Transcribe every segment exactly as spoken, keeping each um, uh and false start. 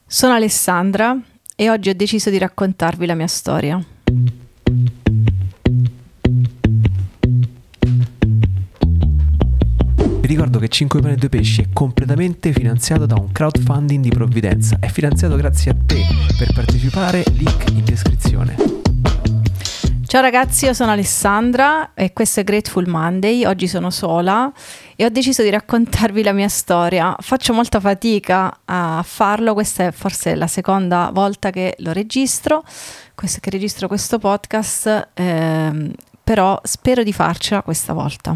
Sono Alessandra e oggi ho deciso di raccontarvi la mia storia. Vi ricordo che cinque pane e due pesci è completamente finanziato da un crowdfunding di provvidenza. È finanziato grazie a te. Per partecipare, link in descrizione. Ciao ragazzi, io sono Alessandra e questo è Grateful Monday. Oggi sono sola e ho deciso di raccontarvi la mia storia. Faccio molta fatica a farlo, questa è forse la seconda volta che lo registro, questo, che registro questo podcast, ehm, però spero di farcela questa volta.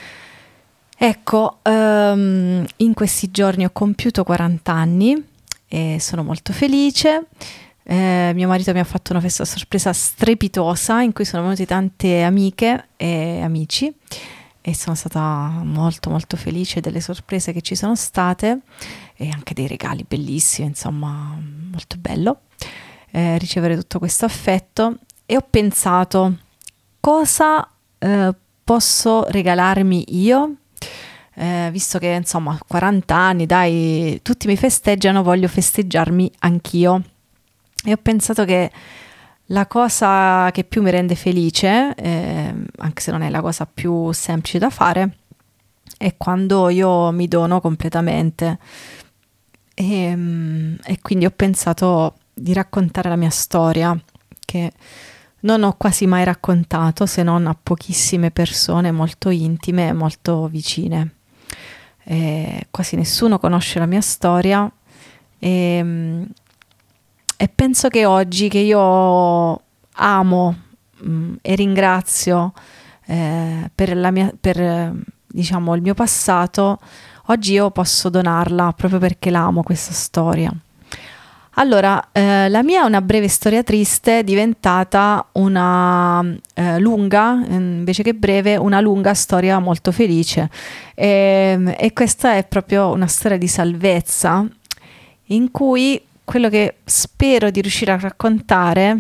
Ecco, um, in questi giorni ho compiuto quaranta anni e sono molto felice. Eh, mio marito mi ha fatto una festa sorpresa strepitosa in cui sono venute tante amiche e amici e sono stata molto molto felice delle sorprese che ci sono state e anche dei regali bellissimi, insomma molto bello eh, ricevere tutto questo affetto. E ho pensato, cosa eh, posso regalarmi io? Eh, visto che insomma quaranta anni, dai, tutti mi festeggiano, voglio festeggiarmi anch'io. E ho pensato che la cosa che più mi rende felice, eh, anche se non è la cosa più semplice da fare, è quando io mi dono completamente. E, e quindi ho pensato di raccontare la mia storia, che non ho quasi mai raccontato, se non a pochissime persone molto intime e molto vicine. E quasi nessuno conosce la mia storia e... E penso che oggi, che io amo mh, e ringrazio eh, per, la mia, per eh, diciamo, il mio passato, oggi io posso donarla proprio perché l'amo questa storia. Allora, eh, la mia è una breve storia triste diventata una eh, lunga, invece che breve, una lunga storia molto felice. E, e questa è proprio una storia di salvezza in cui quello che spero di riuscire a raccontare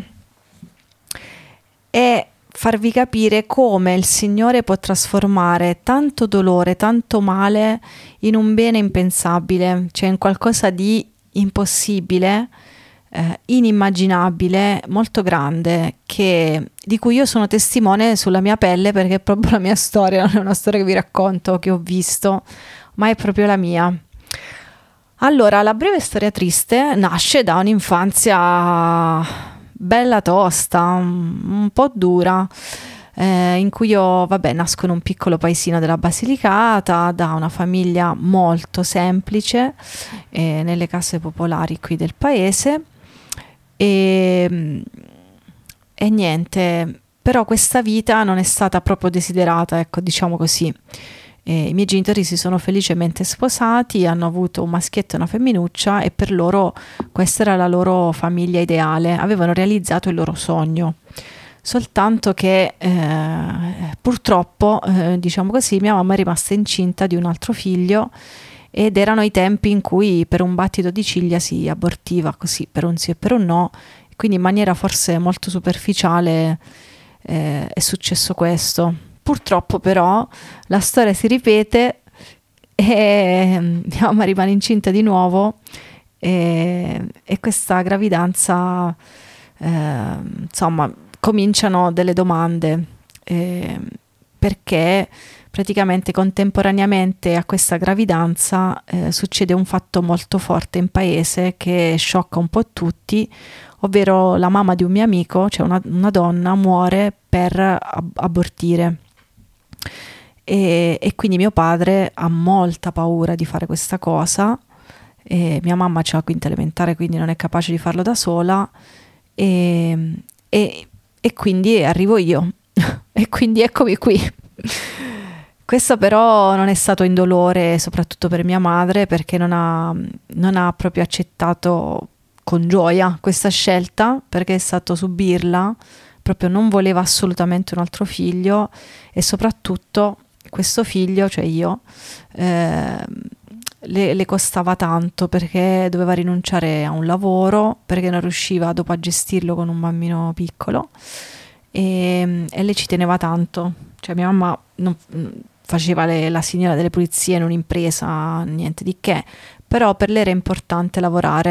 è farvi capire come il Signore può trasformare tanto dolore, tanto male in un bene impensabile, cioè in qualcosa di impossibile, eh, inimmaginabile, molto grande, che, di cui io sono testimone sulla mia pelle, perché è proprio la mia storia, non è una storia che vi racconto, che ho visto, ma è proprio la mia. Allora, la breve storia triste nasce da un'infanzia bella tosta, un, un po' dura, eh, in cui io, vabbè, nasco in un piccolo paesino della Basilicata, da una famiglia molto semplice, eh, nelle case popolari qui del paese, e, e niente, però questa vita non è stata proprio desiderata, ecco, diciamo così. Eh, I miei genitori si sono felicemente sposati, hanno avuto un maschietto e una femminuccia e per loro questa era la loro famiglia ideale, avevano realizzato il loro sogno. Soltanto che eh, purtroppo, eh, diciamo così, mia mamma è rimasta incinta di un altro figlio ed erano i tempi in cui per un battito di ciglia si abortiva così, per un sì e per un no, quindi in maniera forse molto superficiale eh, è successo questo. Purtroppo però la storia si ripete e mia mamma rimane incinta di nuovo e, e questa gravidanza, eh, insomma, cominciano delle domande, eh, perché praticamente contemporaneamente a questa gravidanza eh, succede un fatto molto forte in paese che sciocca un po' tutti, ovvero la mamma di un mio amico, cioè una, una donna, muore per ab- abortire. E, e quindi mio padre ha molta paura di fare questa cosa, e mia mamma c'ha la quinta elementare, quindi non è capace di farlo da sola, e, e, e quindi arrivo io e quindi eccomi qui. Questo però non è stato indolore, soprattutto per mia madre, perché non ha, non ha proprio accettato con gioia questa scelta, perché è stato subirla, proprio non voleva assolutamente un altro figlio e soprattutto questo figlio, cioè io, eh, le, le costava tanto perché doveva rinunciare a un lavoro, perché non riusciva dopo a gestirlo con un bambino piccolo e, e lei ci teneva tanto, cioè mia mamma non, faceva le, la signora delle pulizie in un'impresa, niente di che, però per lei era importante lavorare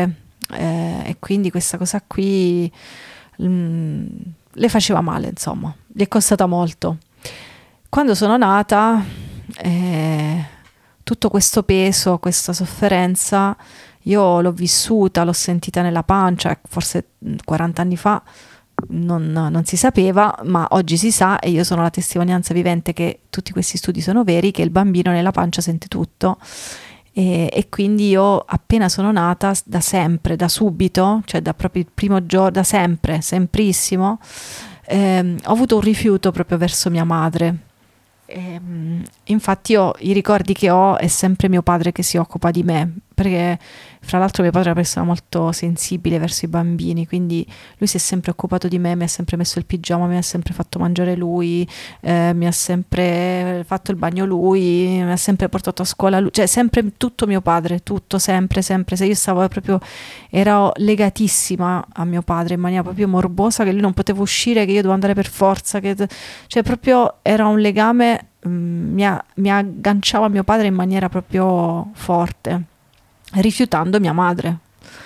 eh, e quindi questa cosa qui mh, le faceva male, insomma, gli è costata molto. Quando sono nata, eh, tutto questo peso, questa sofferenza, io l'ho vissuta, l'ho sentita nella pancia, forse quaranta anni fa non, non si sapeva, ma oggi si sa, e io sono la testimonianza vivente che tutti questi studi sono veri, che il bambino nella pancia sente tutto. E, e quindi io appena sono nata, da sempre, da subito, cioè da proprio il primo giorno, da sempre, semprissimo, ehm, ho avuto un rifiuto proprio verso mia madre. E, infatti io i ricordi che ho è sempre mio padre che si occupa di me, perché fra l'altro mio padre è una persona molto sensibile verso i bambini, quindi lui si è sempre occupato di me, mi ha sempre messo il pigiama, mi ha sempre fatto mangiare lui, eh, mi ha sempre fatto il bagno lui, mi ha sempre portato a scuola lui, cioè sempre tutto mio padre, tutto, sempre, sempre. Se io stavo proprio, ero legatissima a mio padre in maniera proprio morbosa, che lui non poteva uscire, che io dovevo andare per forza, che, cioè proprio era un legame, mh, mi, a, mi agganciava a mio padre in maniera proprio forte, rifiutando mia madre.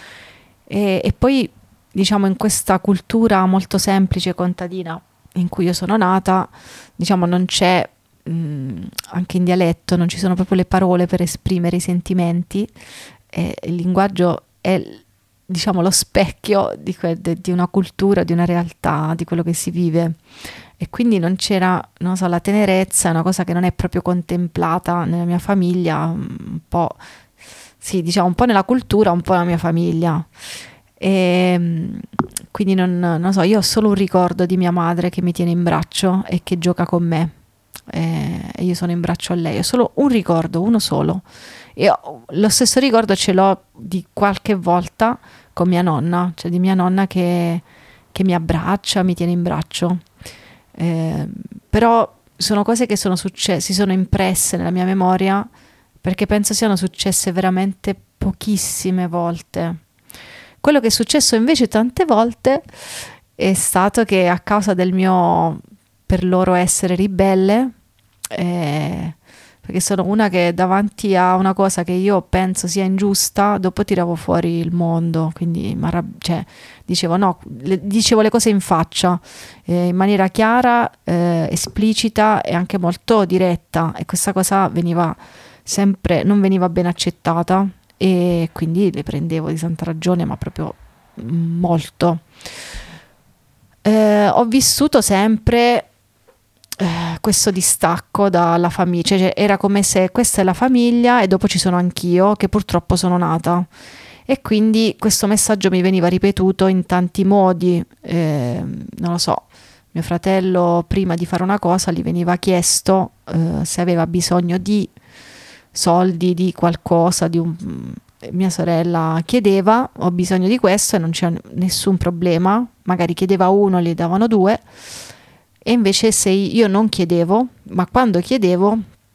E, e poi, diciamo, in questa cultura molto semplice contadina in cui io sono nata, diciamo, non c'è, mh, anche in dialetto, non ci sono proprio le parole per esprimere i sentimenti, e il linguaggio è, diciamo, lo specchio di, que- di una cultura, di una realtà, di quello che si vive. E quindi non c'era, non so, la tenerezza è una cosa che non è proprio contemplata nella mia famiglia, un po', sì, diciamo un po' nella cultura, un po' nella mia famiglia. E quindi non, non so, io ho solo un ricordo di mia madre che mi tiene in braccio e che gioca con me, e io sono in braccio a lei. Ho solo un ricordo, uno solo. E ho, lo stesso ricordo ce l'ho di qualche volta con mia nonna, cioè di mia nonna che, che mi abbraccia, mi tiene in braccio. Eh, però sono cose che sono successe, si sono impresse nella mia memoria, perché penso siano successe veramente pochissime volte. Quello che è successo invece tante volte è stato che, a causa del mio, per loro, essere ribelle, eh, perché sono una che davanti a una cosa che io penso sia ingiusta, dopo tiravo fuori il mondo, quindi cioè, dicevo no, le, dicevo le cose in faccia, eh, in maniera chiara, eh, esplicita e anche molto diretta, e questa cosa veniva sempre, non veniva ben accettata, e quindi le prendevo di santa ragione, ma proprio molto. Eh, ho vissuto sempre eh, questo distacco dalla famiglia, cioè era come se questa è la famiglia e dopo ci sono anch'io, che purtroppo sono nata, e quindi questo messaggio mi veniva ripetuto in tanti modi. Eh, non lo so, mio fratello prima di fare una cosa gli veniva chiesto eh, se aveva bisogno di soldi, di qualcosa, di un... mia sorella chiedeva ho bisogno di questo e non c'è nessun problema, magari chiedeva uno, gli davano due. E invece se io non chiedevo, ma quando chiedevo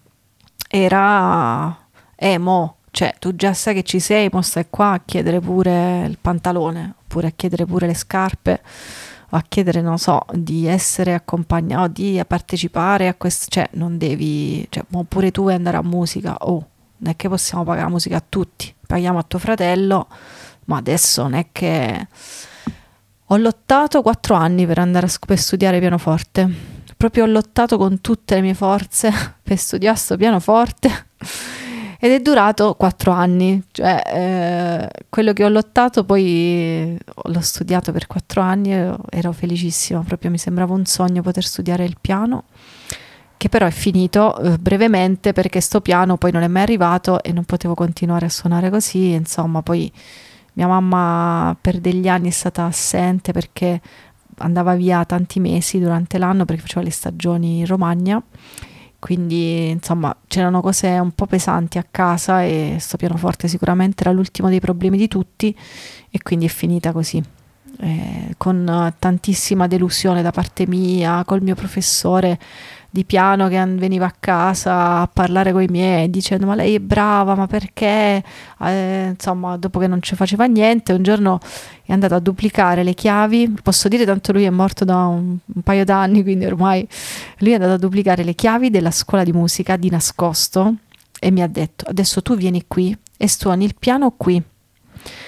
era eh mo, cioè tu già sai che ci sei, mo stai qua a chiedere pure il pantalone, oppure a chiedere pure le scarpe, o a chiedere, non so, di essere accompagnato, di partecipare a questo, cioè non devi, cioè pure tu vuoi andare a musica, oh, non è che possiamo pagare la musica a tutti, paghiamo a tuo fratello, ma adesso non è che... Ho lottato quattro anni per andare a, per studiare pianoforte, proprio ho lottato con tutte le mie forze per studiare sto pianoforte, ed è durato quattro anni, cioè eh, quello che ho lottato poi l'ho studiato per quattro anni e ero felicissima, proprio mi sembrava un sogno poter studiare il piano, che però è finito eh, brevemente, perché sto piano poi non è mai arrivato e non potevo continuare a suonare così. Insomma, poi mia mamma per degli anni è stata assente perché andava via tanti mesi durante l'anno perché faceva le stagioni in Romagna, quindi insomma c'erano cose un po' pesanti a casa e sto pianoforte sicuramente era l'ultimo dei problemi di tutti, e quindi è finita così, eh, con tantissima delusione da parte mia, col mio professore di piano che veniva a casa a parlare con i miei dicendo ma lei è brava, ma perché, eh, insomma, dopo che non ci faceva niente, un giorno è andato a duplicare le chiavi, posso dire tanto lui è morto da un, un paio d'anni, quindi ormai lui è andato a duplicare le chiavi della scuola di musica di nascosto e mi ha detto adesso tu vieni qui e suoni il piano qui.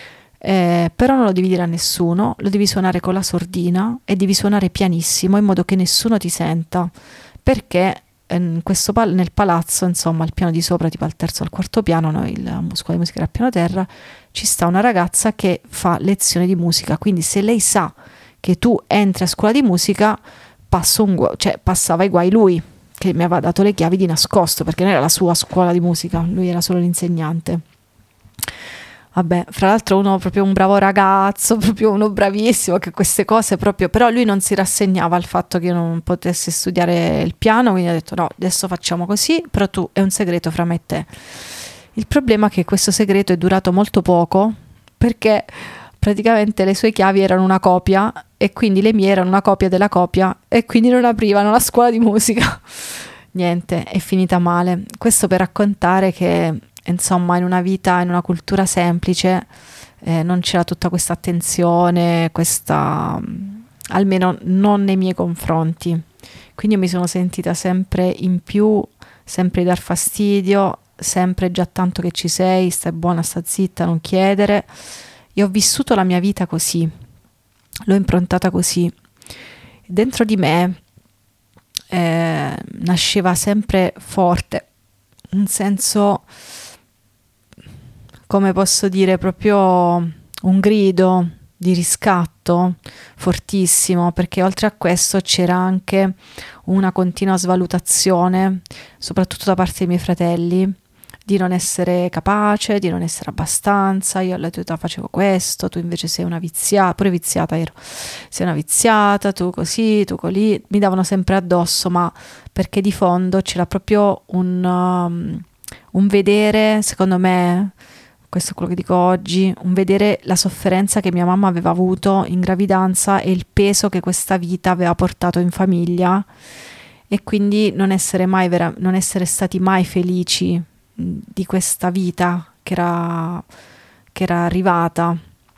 eh, però non lo devi dire a nessuno, lo devi suonare con la sordina e devi suonare pianissimo in modo che nessuno ti senta, perché in questo pal- nel palazzo, insomma, al piano di sopra, tipo al terzo o al quarto piano, no, il la scuola di musica era a piano terra, ci sta una ragazza che fa lezioni di musica, quindi se lei sa che tu entri a scuola di musica, passa un gu- cioè, passava ai guai lui, che mi aveva dato le chiavi di nascosto, perché non era la sua scuola di musica, lui era solo l'insegnante. Vabbè, fra l'altro uno proprio un bravo ragazzo, proprio uno bravissimo, che queste cose proprio, però lui non si rassegnava al fatto che io non potessi studiare il piano, quindi ha detto no, adesso facciamo così, però tu è un segreto fra me e te. Il problema è che questo segreto è durato molto poco, perché praticamente le sue chiavi erano una copia e quindi le mie erano una copia della copia e quindi non aprivano la scuola di musica. Niente, è finita male. Questo per raccontare che insomma in una vita, in una cultura semplice eh, non c'era tutta questa attenzione, questa, almeno non nei miei confronti. Quindi io mi sono sentita sempre in più, sempre di dar fastidio, sempre già tanto che ci sei, stai buona, sta zitta, non chiedere. Io ho vissuto la mia vita così, l'ho improntata così. Dentro di me eh, nasceva sempre forte un senso, come posso dire, proprio un grido di riscatto fortissimo, perché oltre a questo c'era anche una continua svalutazione, soprattutto da parte dei miei fratelli, di non essere capace, di non essere abbastanza. Io alla tua età facevo questo, tu invece sei una viziata, pure viziata ero, sei una viziata, tu così, tu così, mi davano sempre addosso, ma perché di fondo c'era proprio un, um, un vedere, secondo me, questo è quello che dico oggi, un vedere la sofferenza che mia mamma aveva avuto in gravidanza e il peso che questa vita aveva portato in famiglia, e quindi non essere mai vera- non essere stati mai felici di questa vita che era, che era arrivata,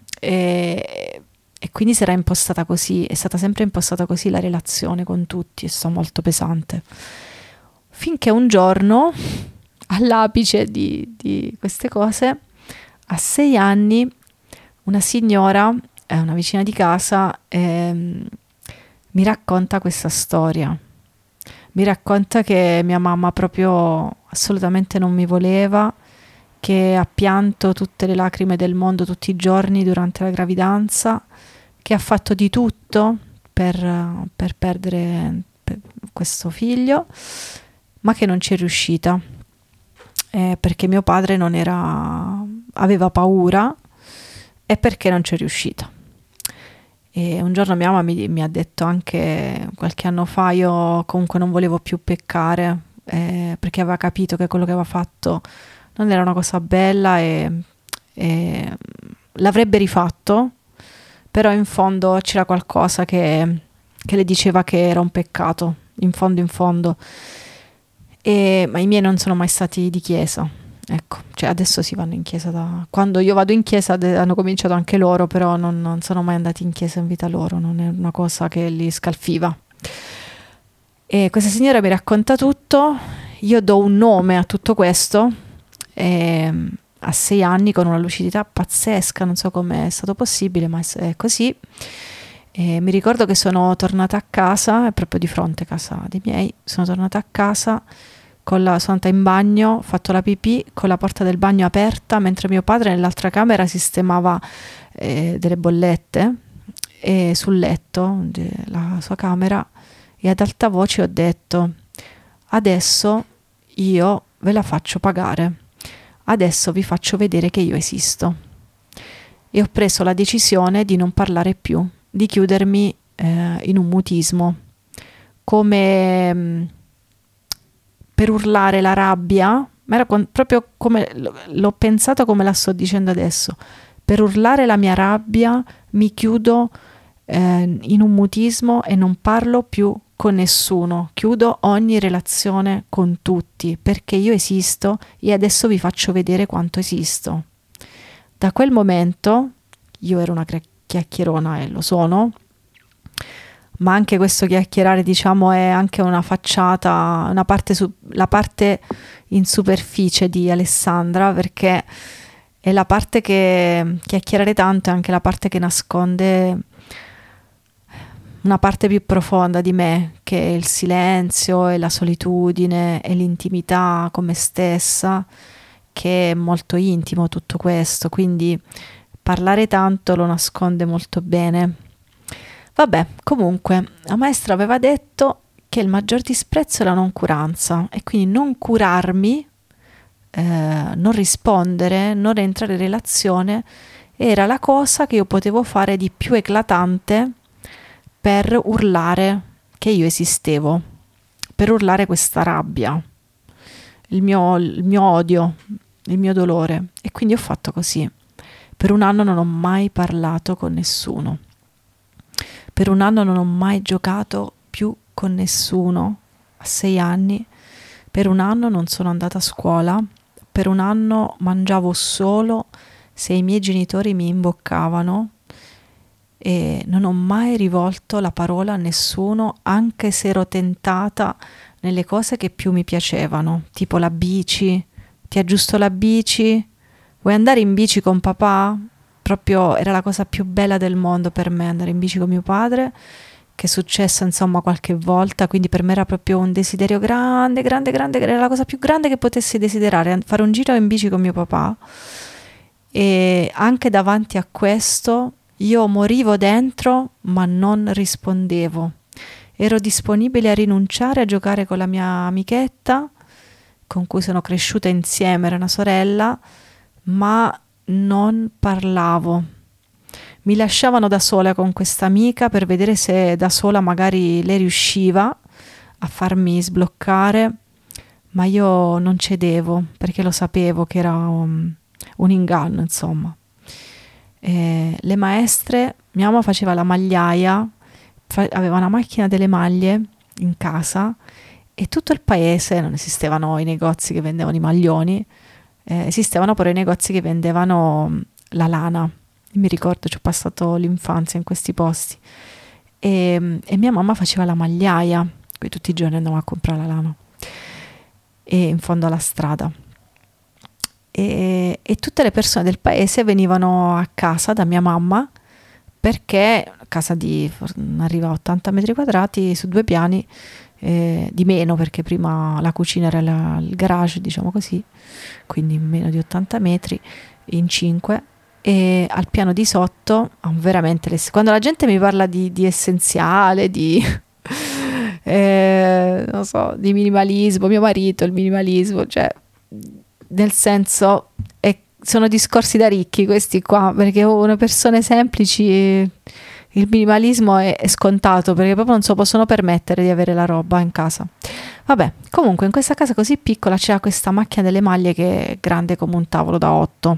e, e quindi si era impostata così, è stata sempre impostata così la relazione con tutti, è stato molto pesante, finché un giorno, all'apice di, di queste cose, a sei anni, una signora, eh, una vicina di casa, ehm, mi racconta questa storia. Mi racconta che mia mamma proprio assolutamente non mi voleva, che ha pianto tutte le lacrime del mondo tutti i giorni durante la gravidanza, che ha fatto di tutto per, per perdere per questo figlio, ma che non ci è riuscita, eh, perché mio padre non era, aveva paura e perché non ci è riuscita. E un giorno mia mamma mi, mi ha detto anche qualche anno fa, io comunque non volevo più peccare, eh, perché aveva capito che quello che aveva fatto non era una cosa bella, e, e l'avrebbe rifatto, però in fondo c'era qualcosa che, che le diceva che era un peccato, in fondo in fondo. E, ma i miei non sono mai stati di chiesa, ecco, cioè adesso si vanno in chiesa, da quando io vado in chiesa de- hanno cominciato anche loro, però non, non sono mai andati in chiesa in vita loro, non è una cosa che li scalfiva. E questa signora mi racconta tutto, io do un nome a tutto questo, e a sei anni, con una lucidità pazzesca, non so come è stato possibile, ma è così. E mi ricordo che sono tornata a casa, è proprio di fronte a casa dei miei, sono tornata a casa, con la, sono andata in bagno, ho fatto la pipì con la porta del bagno aperta, mentre mio padre nell'altra camera sistemava eh, delle bollette, e sul letto della sua camera, e ad alta voce ho detto: adesso io ve la faccio pagare, adesso vi faccio vedere che io esisto. E ho preso la decisione di non parlare più, di chiudermi eh, in un mutismo, come mh, per urlare la rabbia, ma era con, proprio come l'ho pensato, come la sto dicendo adesso, per urlare la mia rabbia mi chiudo eh, in un mutismo e non parlo più con nessuno, chiudo ogni relazione con tutti, perché io esisto e adesso vi faccio vedere quanto esisto. Da quel momento, io ero una chiacchierona e lo sono, ma anche questo chiacchierare, diciamo, è anche una facciata, una parte su, la parte in superficie di Alessandra, perché e la parte che chiacchierare tanto è anche la parte che nasconde una parte più profonda di me, che è il silenzio e la solitudine e l'intimità con me stessa, che è molto intimo tutto questo, quindi parlare tanto lo nasconde molto bene. Vabbè, comunque, la maestra aveva detto che il maggior disprezzo è la noncuranza, e quindi non curarmi, eh, non rispondere, non entrare in relazione, era la cosa che io potevo fare di più eclatante per urlare che io esistevo, per urlare questa rabbia, il mio, il mio odio, il mio dolore. E quindi ho fatto così. Per un anno non ho mai parlato con nessuno. Per un anno non ho mai giocato più con nessuno. A sei anni. Per un anno non sono andata a scuola. Per un anno mangiavo solo se i miei genitori mi imboccavano. E non ho mai rivolto la parola a nessuno, anche se ero tentata nelle cose che più mi piacevano, tipo la bici. Ti aggiusto la bici? Vuoi andare in bici con papà? Proprio era la cosa più bella del mondo per me, andare in bici con mio padre, che è successo insomma qualche volta, quindi per me era proprio un desiderio grande, grande, grande, era la cosa più grande che potessi desiderare, fare un giro in bici con mio papà. E anche davanti a questo io morivo dentro, ma non rispondevo. Ero disponibile a rinunciare a giocare con la mia amichetta, con cui sono cresciuta insieme, era una sorella, ma non parlavo. Mi lasciavano da sola con questa amica per vedere se da sola magari lei riusciva a farmi sbloccare, ma io non cedevo perché lo sapevo che era un, un inganno, insomma. E le maestre, mia mamma faceva la magliaia, fa, aveva una macchina delle maglie in casa, e tutto il paese, non esistevano i negozi che vendevano i maglioni, eh, esistevano però i negozi che vendevano la lana. Io mi ricordo, ci ho passato l'infanzia in questi posti, e, e mia mamma faceva la magliaia, quindi tutti i giorni andavamo a comprare la lana, e in fondo alla strada. E, e tutte le persone del paese venivano a casa da mia mamma, perché casa di arriva a ottanta metri quadrati su due piani, eh, di meno perché prima la cucina era la, il garage, diciamo così, quindi meno di ottanta metri in cinque, e al piano di sotto veramente le, quando la gente mi parla di, di essenziale, di eh, non so, di minimalismo, mio marito, il minimalismo, cioè nel senso è, sono discorsi da ricchi questi qua, perché una persone semplici il minimalismo è, è scontato, perché proprio non si so, possono permettere di avere la roba in casa. Vabbè, comunque in questa casa così piccola c'era questa macchina delle maglie che è grande come un tavolo da otto,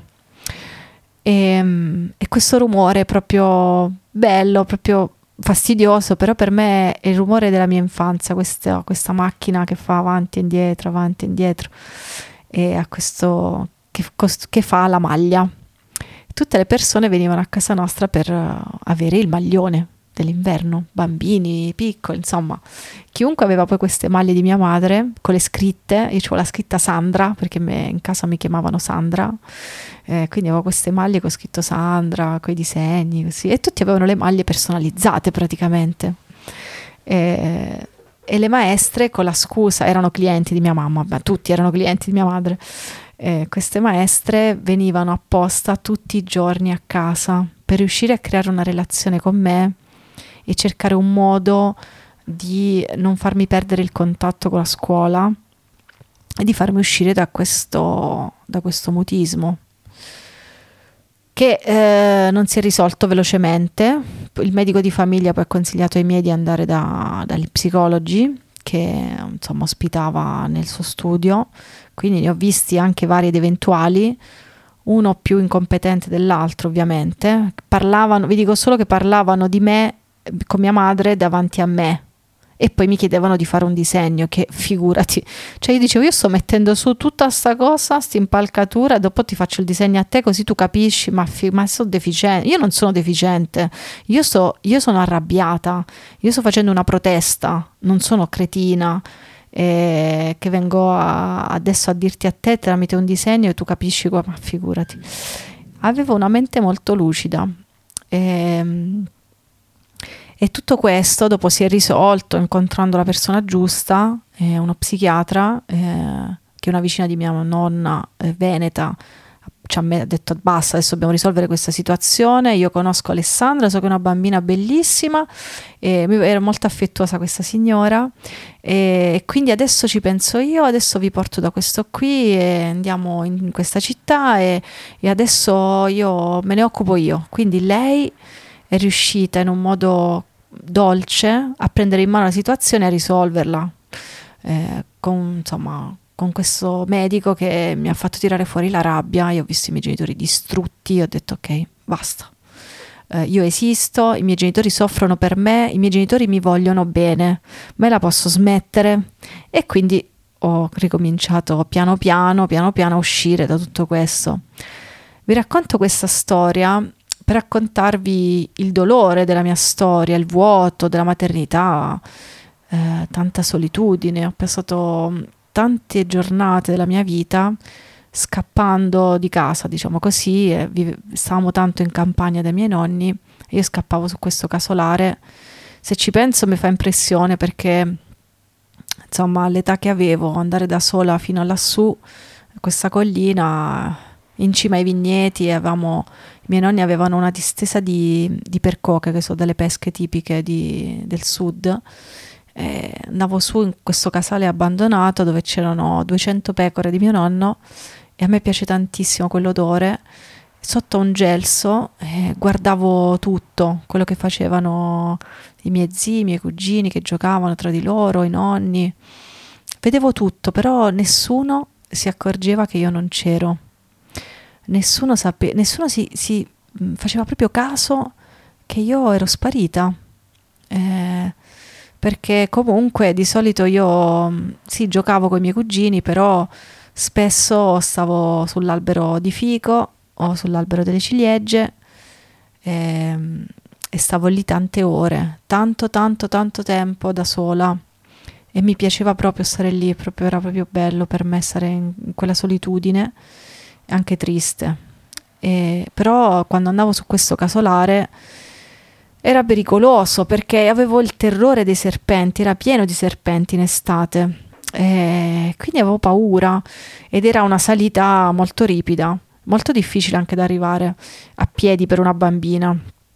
e, e questo rumore proprio bello, proprio fastidioso, però per me è il rumore della mia infanzia, questa, questa macchina che fa avanti e indietro, avanti e indietro, e a questo che, che fa la maglia. Tutte le persone venivano a casa nostra per avere il maglione dell'inverno, bambini, piccoli, insomma chiunque aveva poi queste maglie di mia madre con le scritte. Io avevo la scritta Sandra perché me, in casa mi chiamavano Sandra, eh, quindi avevo queste maglie con scritto Sandra, con i disegni così, e tutti avevano le maglie personalizzate praticamente, e, e le maestre con la scusa, erano clienti di mia mamma, beh, tutti erano clienti di mia madre. Eh, queste maestre venivano apposta tutti i giorni a casa per riuscire a creare una relazione con me e cercare un modo di non farmi perdere il contatto con la scuola e di farmi uscire da questo, da questo mutismo che eh, non si è risolto velocemente. Il medico di famiglia poi ha consigliato ai miei di andare da, dagli psicologi che insomma ospitava nel suo studio, quindi ne ho visti anche vari ed eventuali, uno più incompetente dell'altro ovviamente. Parlavano, vi dico solo che parlavano di me con mia madre davanti a me, e poi mi chiedevano di fare un disegno, che figurati, cioè io dicevo io sto mettendo su tutta sta cosa, sta impalcatura, e dopo ti faccio il disegno a te così tu capisci, ma, fi- ma sono deficiente. Io non sono deficiente, io, sto, io sono arrabbiata, io sto facendo una protesta, non sono cretina, e che vengo a, adesso a dirti a te tramite un disegno e tu capisci come, ma figurati. Avevo una mente molto lucida e, e tutto questo dopo si è risolto incontrando la persona giusta, eh, uno psichiatra, eh, che è una vicina di mia nonna, eh, veneta, ci ha detto basta, adesso dobbiamo risolvere questa situazione. Io conosco Alessandra, so che è una bambina bellissima, e ero molto affettuosa questa signora, e quindi adesso ci penso io, adesso vi porto da questo qui e andiamo in questa città e, e adesso io me ne occupo io. Quindi lei è riuscita in un modo dolce a prendere in mano la situazione e a risolverla, eh, con insomma con questo medico che mi ha fatto tirare fuori la rabbia. Io ho visto i miei genitori distrutti, ho detto ok, basta, eh, io esisto, i miei genitori soffrono per me, i miei genitori mi vogliono bene, me la posso smettere, e quindi ho ricominciato piano piano, piano piano a uscire da tutto questo. Vi racconto questa storia per raccontarvi il dolore della mia storia, il vuoto della maternità, eh, tanta solitudine. Ho passato tante giornate della mia vita scappando di casa, diciamo così, e vive, stavamo tanto in campagna dai miei nonni e io scappavo su questo casolare. Se ci penso mi fa impressione perché insomma all'età che avevo, andare da sola fino a lassù, questa collina in cima ai vigneti, e avevamo, i miei nonni avevano una distesa di, di percoche, che sono delle pesche tipiche di, del sud. Eh, andavo su in questo casale abbandonato dove c'erano duecento pecore di mio nonno, e a me piace tantissimo quell'odore. Sotto un gelso eh, guardavo tutto quello che facevano i miei zii, i miei cugini che giocavano tra di loro, i nonni, vedevo tutto, però nessuno si accorgeva che io non c'ero, nessuno sapeva, nessuno si, si faceva proprio caso che io ero sparita, eh, perché comunque di solito io sì giocavo con i miei cugini, però spesso stavo sull'albero di fico o sull'albero delle ciliegie, e, e stavo lì tante ore, tanto tanto tanto tempo da sola, e mi piaceva proprio stare lì, proprio, era proprio bello per me stare in, in quella solitudine, anche triste. E, però quando andavo su questo casolare era pericoloso perché avevo il terrore dei serpenti, era pieno di serpenti in estate, e quindi avevo paura, ed era una salita molto ripida, molto difficile anche da arrivare a piedi per una bambina,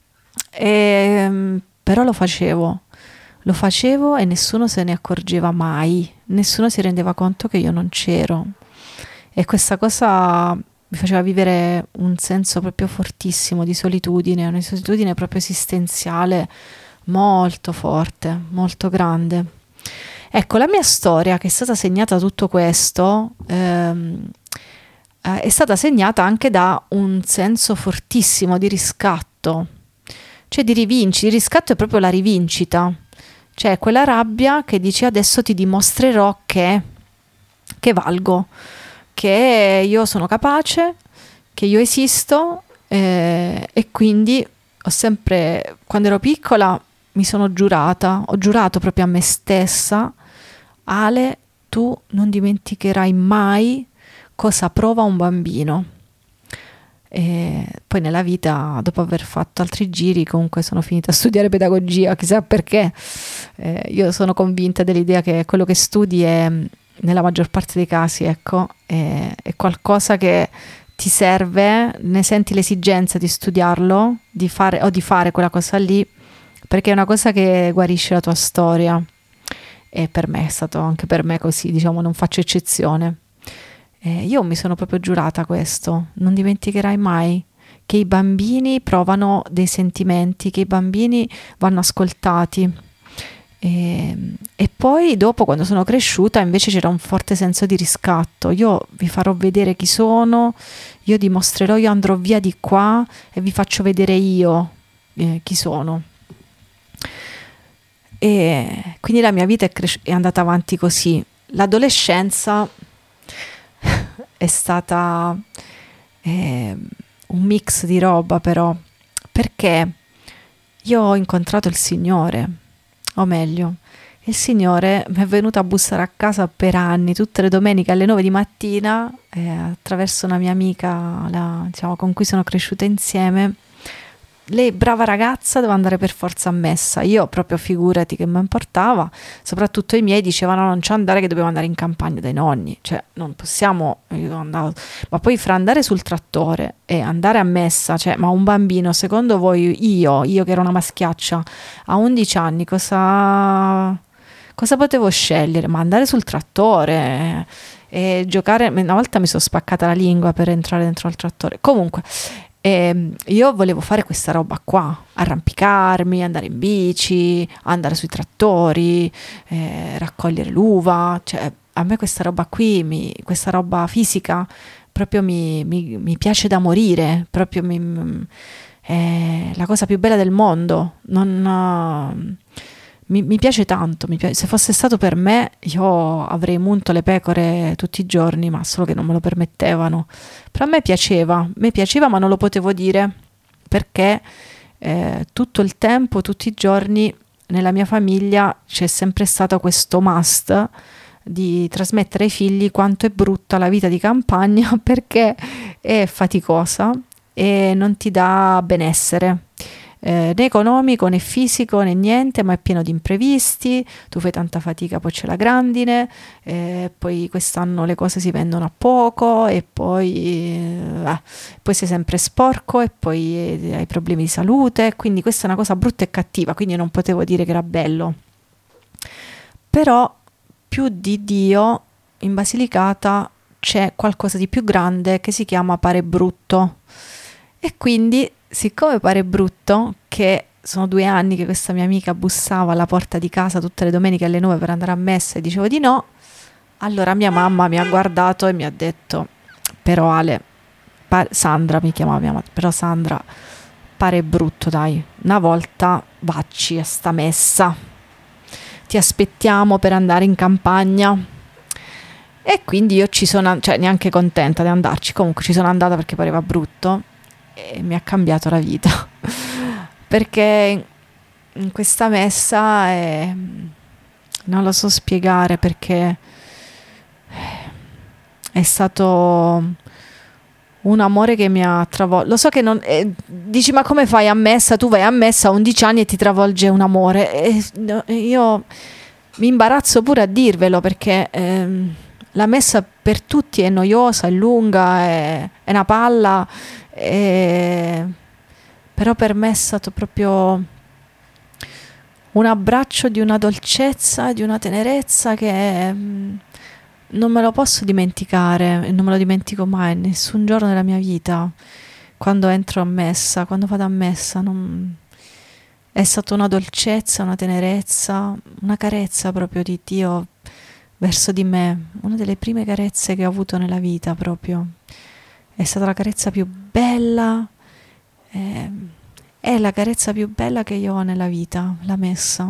e, però lo facevo, lo facevo e nessuno se ne accorgeva mai, nessuno si rendeva conto che io non c'ero, e questa cosa mi faceva vivere un senso proprio fortissimo di solitudine, una solitudine proprio esistenziale molto forte, molto grande. Ecco, la mia storia, che è stata segnata da tutto questo, ehm, eh, è stata segnata anche da un senso fortissimo di riscatto, cioè di rivincita. Il riscatto è proprio la rivincita, cioè quella rabbia che dice adesso ti dimostrerò che, che valgo, che io sono capace, che io esisto, eh, e quindi ho sempre, quando ero piccola mi sono giurata, ho giurato proprio a me stessa: Ale, tu non dimenticherai mai cosa prova un bambino. E poi nella vita, dopo aver fatto altri giri, comunque sono finita a studiare pedagogia, chissà perché. Eh, io sono convinta dell'idea che quello che studi è, nella maggior parte dei casi, ecco, è, è qualcosa che ti serve, ne senti l'esigenza di studiarlo, di fare o di fare quella cosa lì, perché è una cosa che guarisce la tua storia. E per me è stato anche per me così, diciamo, non faccio eccezione. Eh, io mi sono proprio giurata questo: non dimenticherai mai che i bambini provano dei sentimenti, che i bambini vanno ascoltati. E, e poi dopo, quando sono cresciuta, invece c'era un forte senso di riscatto. Io vi farò vedere chi sono, io dimostrerò, io andrò via di qua e vi faccio vedere io eh, chi sono. E quindi la mia vita è, cres- è andata avanti così. L'adolescenza è stata eh, un mix di roba, però, perché io ho incontrato il Signore, o meglio, il Signore mi è venuto a bussare a casa per anni, tutte le domeniche alle nove di mattina, eh, attraverso una mia amica la, diciamo, con cui sono cresciuta insieme. Lei, brava ragazza, doveva andare per forza a messa. Io proprio, figurati che mi importava, soprattutto i miei dicevano non c'è andare, che dobbiamo andare in campagna dai nonni, cioè non possiamo, io andavo, ma poi fra andare sul trattore e andare a messa, cioè ma un bambino, secondo voi, io, io che ero una maschiaccia a undici anni, cosa, cosa potevo scegliere? Ma andare sul trattore e, e giocare, una volta mi sono spaccata la lingua per entrare dentro al trattore, comunque. E io volevo fare questa roba qua, arrampicarmi, andare in bici, andare sui trattori, eh, raccogliere l'uva, cioè a me questa roba qui, mi, questa roba fisica proprio mi, mi, mi piace da morire, proprio mi, è la cosa più bella del mondo, non, mi, mi piace tanto, mi piace. Se fosse stato per me io avrei munto le pecore tutti i giorni, ma solo che non me lo permettevano. Però a me piaceva, a me piaceva, ma non lo potevo dire perché eh, tutto il tempo, tutti i giorni nella mia famiglia c'è sempre stato questo must di trasmettere ai figli quanto è brutta la vita di campagna, perché è faticosa e non ti dà benessere. Eh, né economico né fisico né niente, ma è pieno di imprevisti, tu fai tanta fatica, poi c'è la grandine, eh, poi quest'anno le cose si vendono a poco e poi, eh, poi sei sempre sporco e poi eh, hai problemi di salute, quindi questa è una cosa brutta e cattiva, quindi non potevo dire che era bello. Però più di Dio in Basilicata c'è qualcosa di più grande che si chiama Pare Brutto, e quindi siccome pare brutto, che sono due anni che questa mia amica bussava alla porta di casa tutte le domeniche alle nove per andare a messa e dicevo di no, allora mia mamma mi ha guardato e mi ha detto, però Ale, pa- Sandra mi chiamava mia madre, però Sandra, pare brutto, dai, una volta vacci a sta messa, ti aspettiamo per andare in campagna. E quindi io ci sono, cioè neanche contenta di andarci, comunque ci sono andata perché pareva brutto. E mi ha cambiato la vita perché in questa messa è, non lo so spiegare, perché è stato un amore che mi ha travolto. Lo so che non eh, dici, ma come fai a messa? Tu vai a messa a undici anni e ti travolge un amore, e no, io mi imbarazzo pure a dirvelo perché ehm, la messa per tutti è noiosa, è lunga, è, è una palla. E... però per me è stato proprio un abbraccio di una dolcezza, di una tenerezza che mh, non me lo posso dimenticare e non me lo dimentico mai, nessun giorno della mia vita. Quando entro a messa, quando vado a messa, non... è stata una dolcezza, una tenerezza, una carezza proprio di Dio verso di me, una delle prime carezze che ho avuto nella vita proprio. È stata la carezza più bella, eh, è la carezza più bella che io ho nella vita, la messa.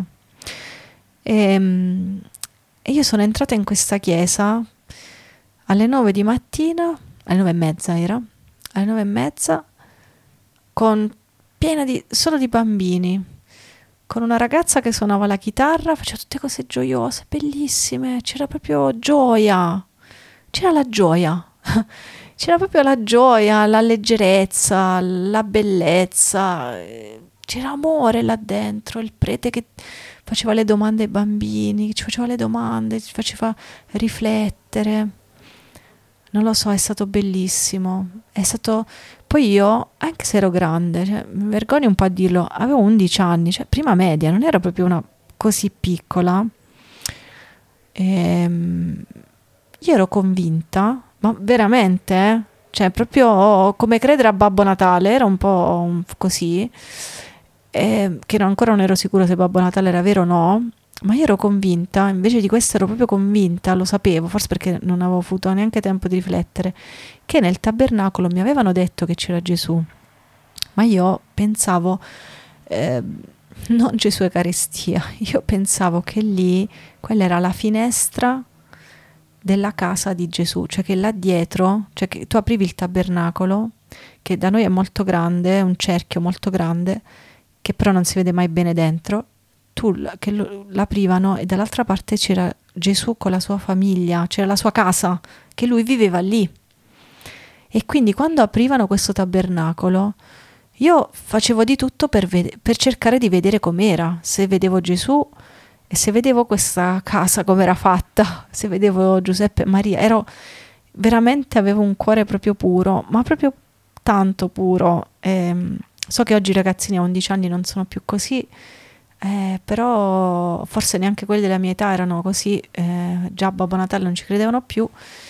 E, e io sono entrata in questa chiesa alle nove di mattina, alle nove e mezza era, alle nove e mezza, con piena di, solo di bambini, con una ragazza che suonava la chitarra, faceva tutte cose gioiose, bellissime, c'era proprio gioia, c'era la gioia. C'era proprio la gioia, la leggerezza, la bellezza, c'era amore là dentro, il prete che faceva le domande ai bambini, ci faceva le domande, ci faceva riflettere. Non lo so, è stato bellissimo. È stato... Poi io, anche se ero grande, cioè, mi vergogno un po' a dirlo, avevo undici anni, cioè prima media, non ero proprio una così piccola. E... io ero convinta, ma veramente, eh? Cioè proprio come credere a Babbo Natale, era un po' un, così, eh, che non, ancora non ero sicura se Babbo Natale era vero o no, ma io ero convinta, invece di questo ero proprio convinta, lo sapevo, forse perché non avevo avuto neanche tempo di riflettere, che nel tabernacolo mi avevano detto che c'era Gesù, ma io pensavo, eh, non Gesù Eucaristia, io pensavo che lì, quella era la finestra della casa di Gesù, cioè che là dietro, cioè che tu aprivi il tabernacolo, che da noi è molto grande, è un cerchio molto grande, che però non si vede mai bene dentro, tu che lo, l'aprivano e dall'altra parte c'era Gesù con la sua famiglia, c'era la sua casa, che lui viveva lì. E quindi quando aprivano questo tabernacolo, io facevo di tutto per, ved- per cercare di vedere com'era, se vedevo Gesù e se vedevo questa casa com'era fatta, se vedevo Giuseppe e Maria, ero veramente, avevo un cuore proprio puro, ma proprio tanto puro. E so che oggi i ragazzini a undici anni non sono più così, eh, però forse neanche quelli della mia età erano così, eh, già a Babbo Natale non ci credevano più,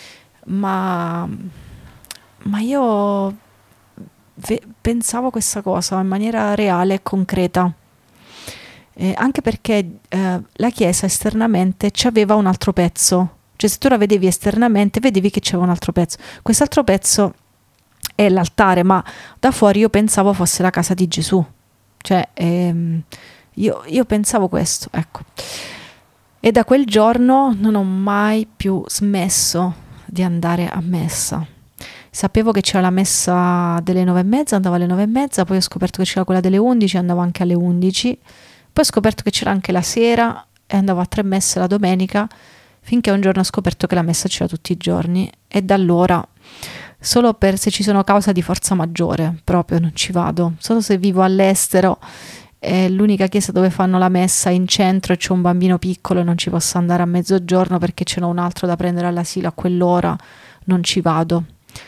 ma, ma io ve- pensavo questa cosa in maniera reale e concreta. Eh, anche perché eh, la chiesa esternamente c'aveva un altro pezzo, cioè se tu la vedevi esternamente vedevi che c'era un altro pezzo, quest'altro pezzo è l'altare, ma da fuori io pensavo fosse la casa di Gesù, cioè ehm, io, io pensavo questo, ecco. E da quel giorno non ho mai più smesso di andare a messa. Sapevo che c'era la messa delle nove e mezza, andavo alle nove e mezza, poi ho scoperto che c'era quella delle undici, andavo anche alle undici, poi ho scoperto che c'era anche la sera e andavo a tre messe la domenica, finché un giorno ho scoperto che la messa c'era tutti i giorni, e da allora, solo per se ci sono cause di forza maggiore, proprio non ci vado. Solo se vivo all'estero, è l'unica chiesa dove fanno la messa in centro e c'è un bambino piccolo e non ci posso andare a mezzogiorno perché ce n'è un altro da prendere all'asilo a quell'ora, non ci vado.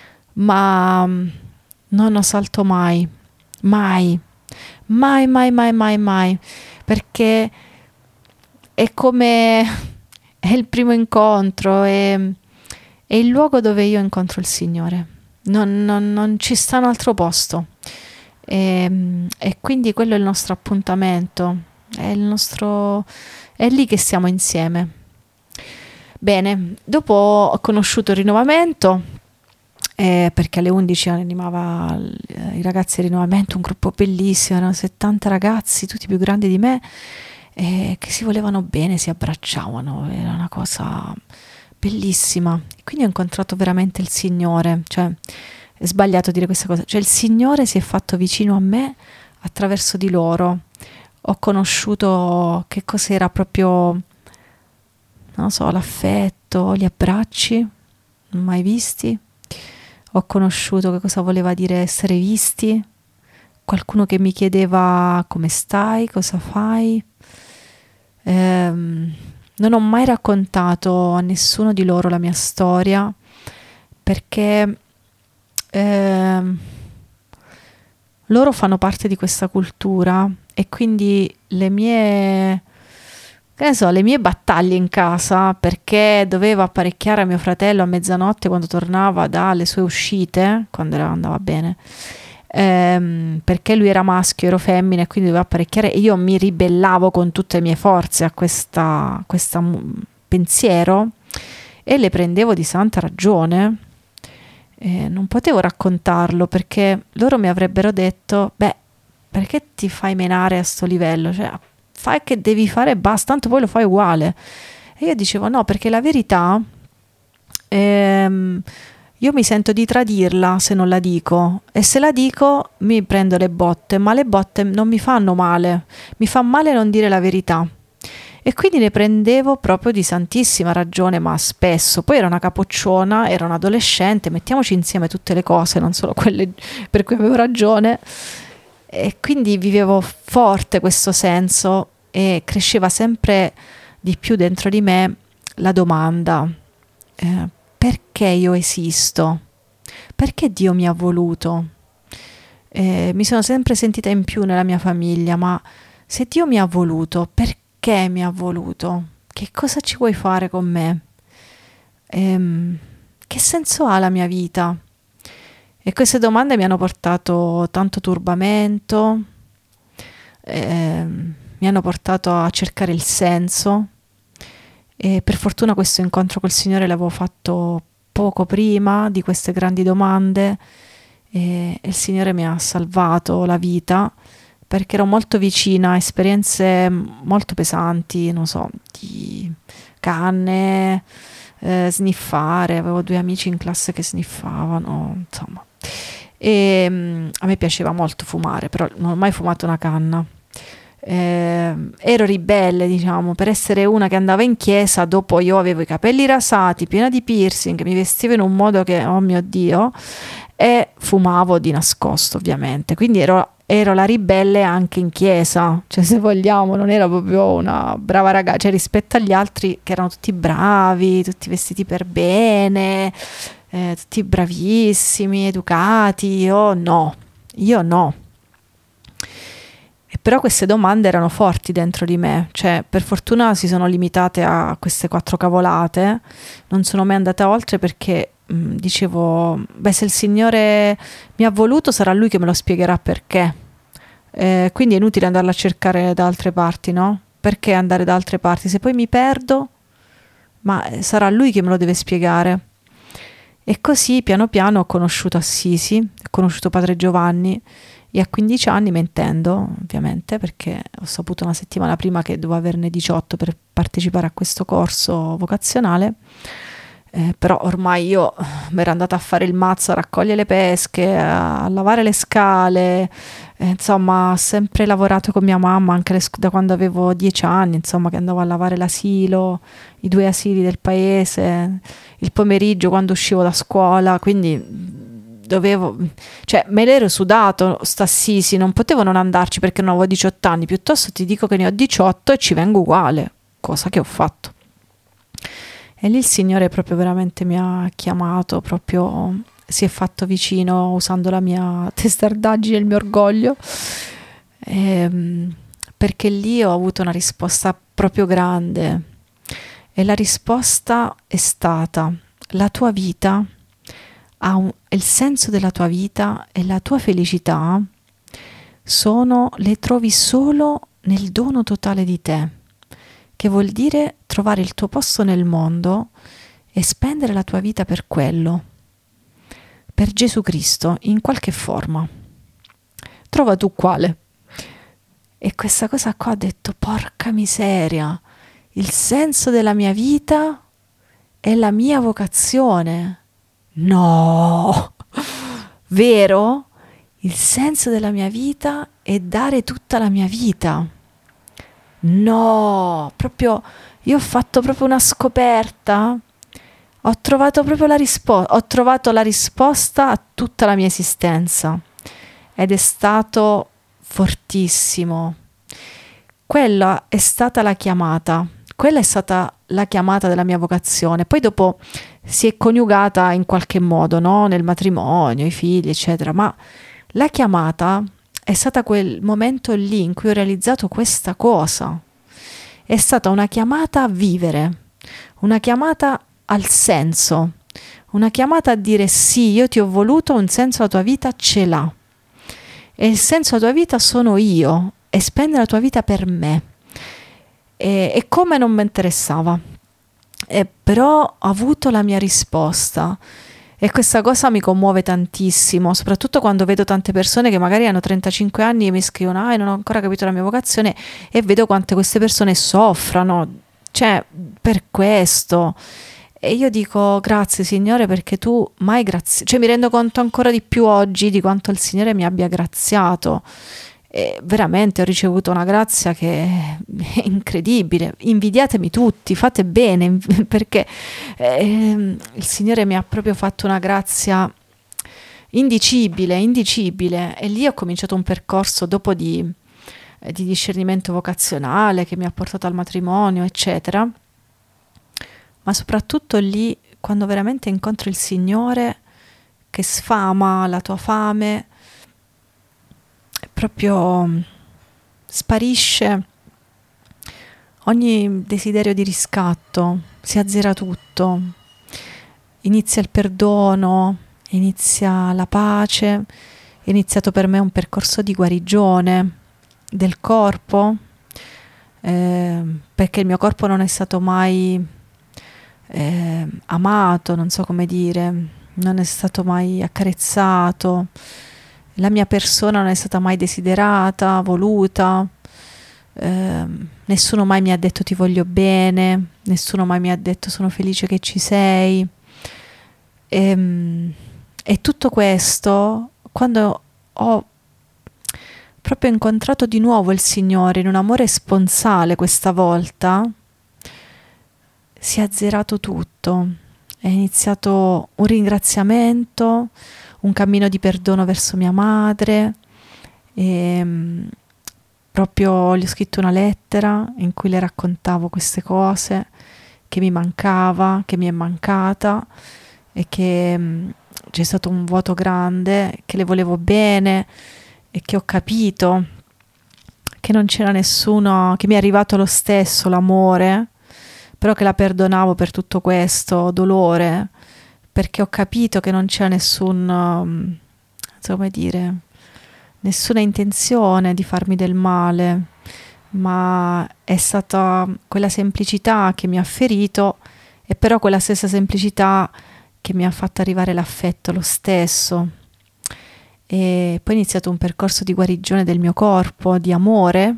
Ma non lo salto mai, mai, mai, mai, mai, mai, mai, perché è come, è il primo incontro, è, è il luogo dove io incontro il Signore, non, non, non ci sta un altro posto, e, e quindi quello è il nostro appuntamento, è il nostro, è lì che siamo insieme. Bene, dopo ho conosciuto il rinnovamento, Eh, perché alle undici animava eh, i ragazzi del rinnovamento, un gruppo bellissimo, erano settanta ragazzi, tutti più grandi di me, eh, che si volevano bene, si abbracciavano, era una cosa bellissima. Quindi ho incontrato veramente il Signore, cioè è sbagliato dire questa cosa, cioè il Signore si è fatto vicino a me attraverso di loro. Ho conosciuto che cos'era proprio, non so, l'affetto, gli abbracci, mai visti. Ho conosciuto che cosa voleva dire essere visti, qualcuno che mi chiedeva come stai, cosa fai. Ehm, non ho mai raccontato a nessuno di loro la mia storia perché ehm, loro fanno parte di questa cultura e quindi le mie, che ne so, le mie battaglie in casa, perché dovevo apparecchiare a mio fratello a mezzanotte quando tornava dalle sue uscite, quando era, andava bene, ehm, perché lui era maschio, ero femmina e quindi dovevo apparecchiare, e io mi ribellavo con tutte le mie forze a questa, questa pensiero e le prendevo di santa ragione. Eh, non potevo raccontarlo perché loro mi avrebbero detto, beh, perché ti fai menare a sto livello? Cioè, fai che devi fare e basta, tanto poi lo fai uguale. E io dicevo no, perché la verità ehm, io mi sento di tradirla se non la dico, e se la dico mi prendo le botte, ma le botte non mi fanno male, mi fa male non dire la verità. E quindi ne prendevo proprio di santissima ragione, ma spesso. Poi era una capocciona, era un adolescente, mettiamoci insieme tutte le cose, non solo quelle per cui avevo ragione. E quindi vivevo forte questo senso e cresceva sempre di più dentro di me la domanda, eh, perché io esisto? Perché Dio mi ha voluto? Eh, mi sono sempre sentita in più nella mia famiglia, ma se Dio mi ha voluto, perché mi ha voluto? Che cosa ci vuoi fare con me? Ehm, che senso ha la mia vita? E queste domande mi hanno portato tanto turbamento, eh, mi hanno portato a cercare il senso, e per fortuna questo incontro col Signore l'avevo fatto poco prima di queste grandi domande, e, e il Signore mi ha salvato la vita perché ero molto vicina a esperienze molto pesanti, non so, di canne, eh, sniffare, avevo due amici in classe che sniffavano, insomma. E um, a me piaceva molto fumare, però non ho mai fumato una canna, eh, ero ribelle, diciamo, per essere una che andava in chiesa. Dopo io avevo i capelli rasati, piena di piercing, mi vestivo in un modo che, oh mio Dio, e fumavo di nascosto, ovviamente, quindi ero ero la ribelle anche in chiesa, cioè se vogliamo non ero proprio una brava ragazza, cioè rispetto agli altri che erano tutti bravi, tutti vestiti per bene, eh, tutti bravissimi, educati, io no, io no. E però queste domande erano forti dentro di me, cioè per fortuna si sono limitate a queste quattro cavolate, non sono mai andata oltre perché mh, dicevo, beh, se il Signore mi ha voluto sarà Lui che me lo spiegherà perché, eh, quindi è inutile andarla a cercare da altre parti, no? Perché andare da altre parti? Se poi mi perdo, ma sarà Lui che me lo deve spiegare. E così piano piano ho conosciuto Assisi, ho conosciuto Padre Giovanni, e a quindici anni, mentendo ovviamente, perché ho saputo una settimana prima che dovevo averne diciotto per partecipare a questo corso vocazionale, eh, però ormai io mi ero andata a fare il mazzo, a raccogliere le pesche, a lavare le scale, eh, insomma ho sempre lavorato con mia mamma anche le sc- da quando avevo dieci anni, insomma, che andavo a lavare l'asilo, i due asili del paese, il pomeriggio quando uscivo da scuola, quindi dovevo, cioè me l'ero sudato sta Assisi, non potevo non andarci perché non avevo diciotto anni, piuttosto ti dico che ne ho diciotto e ci vengo uguale, cosa che ho fatto. E lì il Signore proprio veramente mi ha chiamato, proprio si è fatto vicino usando la mia testardaggine e il mio orgoglio, e, perché lì ho avuto una risposta proprio grande, e la risposta è stata: la tua vita ha un, il senso della tua vita e la tua felicità sono, le trovi solo nel dono totale di te, che vuol dire trovare il tuo posto nel mondo e spendere la tua vita per quello, per Gesù Cristo, in qualche forma. Trova tu quale. E questa cosa qua ho detto, porca miseria, il senso della mia vita è la mia vocazione. No, vero? Il senso della mia vita è dare tutta la mia vita. No, proprio io ho fatto proprio una scoperta. Ho trovato proprio la risposta, ho trovato la risposta a tutta la mia esistenza, ed è stato fortissimo. Quella è stata la chiamata, quella è stata la chiamata della mia vocazione. Poi dopo si è coniugata in qualche modo, no? Nel matrimonio, i figli, eccetera, ma la chiamata è stata quel momento lì in cui ho realizzato questa cosa. È stata una chiamata a vivere, una chiamata al senso, una chiamata a dire sì, io ti ho voluto, un senso alla tua vita ce l'ha. E il senso alla tua vita sono io, e spendere la tua vita per me. E, e come non mi interessava. E però ho avuto la mia risposta. E questa cosa mi commuove tantissimo, soprattutto quando vedo tante persone che magari hanno trentacinque anni e mi scrivono ah, non ho ancora capito la mia vocazione, e vedo quante queste persone soffrano, cioè, per questo. E io dico grazie Signore, perché tu mai grazi, cioè mi rendo conto ancora di più oggi di quanto il Signore mi abbia graziato. E veramente ho ricevuto una grazia che è incredibile. Invidiatemi tutti, fate bene, perché eh, il Signore mi ha proprio fatto una grazia indicibile, indicibile. E lì ho cominciato un percorso dopo di, eh, di discernimento vocazionale che mi ha portato al matrimonio, eccetera. Ma soprattutto lì, quando veramente incontri il Signore che sfama la tua fame, proprio sparisce ogni desiderio di riscatto, si azzera tutto, inizia il perdono, inizia la pace. È iniziato per me un percorso di guarigione del corpo, eh, perché il mio corpo non è stato mai eh, amato, non so come dire, non è stato mai accarezzato. La mia persona non è stata mai desiderata, voluta, eh, nessuno mai mi ha detto ti voglio bene, nessuno mai mi ha detto sono felice che ci sei. E, e tutto questo, quando ho proprio incontrato di nuovo il Signore in un amore sponsale questa volta, si è azzerato tutto. È iniziato un ringraziamento, un cammino di perdono verso mia madre, e um, proprio gli ho scritto una lettera in cui le raccontavo queste cose che mi mancava, che mi è mancata, e che um, c'è stato un vuoto grande, che le volevo bene e che ho capito che non c'era nessuno, che mi è arrivato lo stesso l'amore, però che la perdonavo per tutto questo dolore, perché ho capito che non c'era nessun, um, come dire, nessuna intenzione di farmi del male, ma è stata quella semplicità che mi ha ferito, e però quella stessa semplicità che mi ha fatto arrivare l'affetto lo stesso. E poi è iniziato un percorso di guarigione del mio corpo, di amore,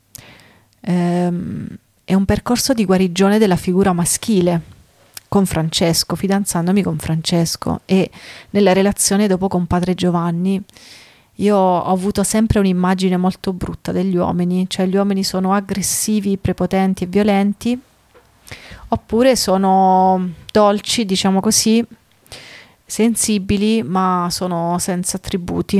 ehm, e un percorso di guarigione della figura maschile con Francesco, fidanzandomi con Francesco, e nella relazione dopo con padre Giovanni. Io ho avuto sempre un'immagine molto brutta degli uomini, cioè gli uomini sono aggressivi, prepotenti e violenti, oppure sono dolci, diciamo così, sensibili, ma sono senza attributi,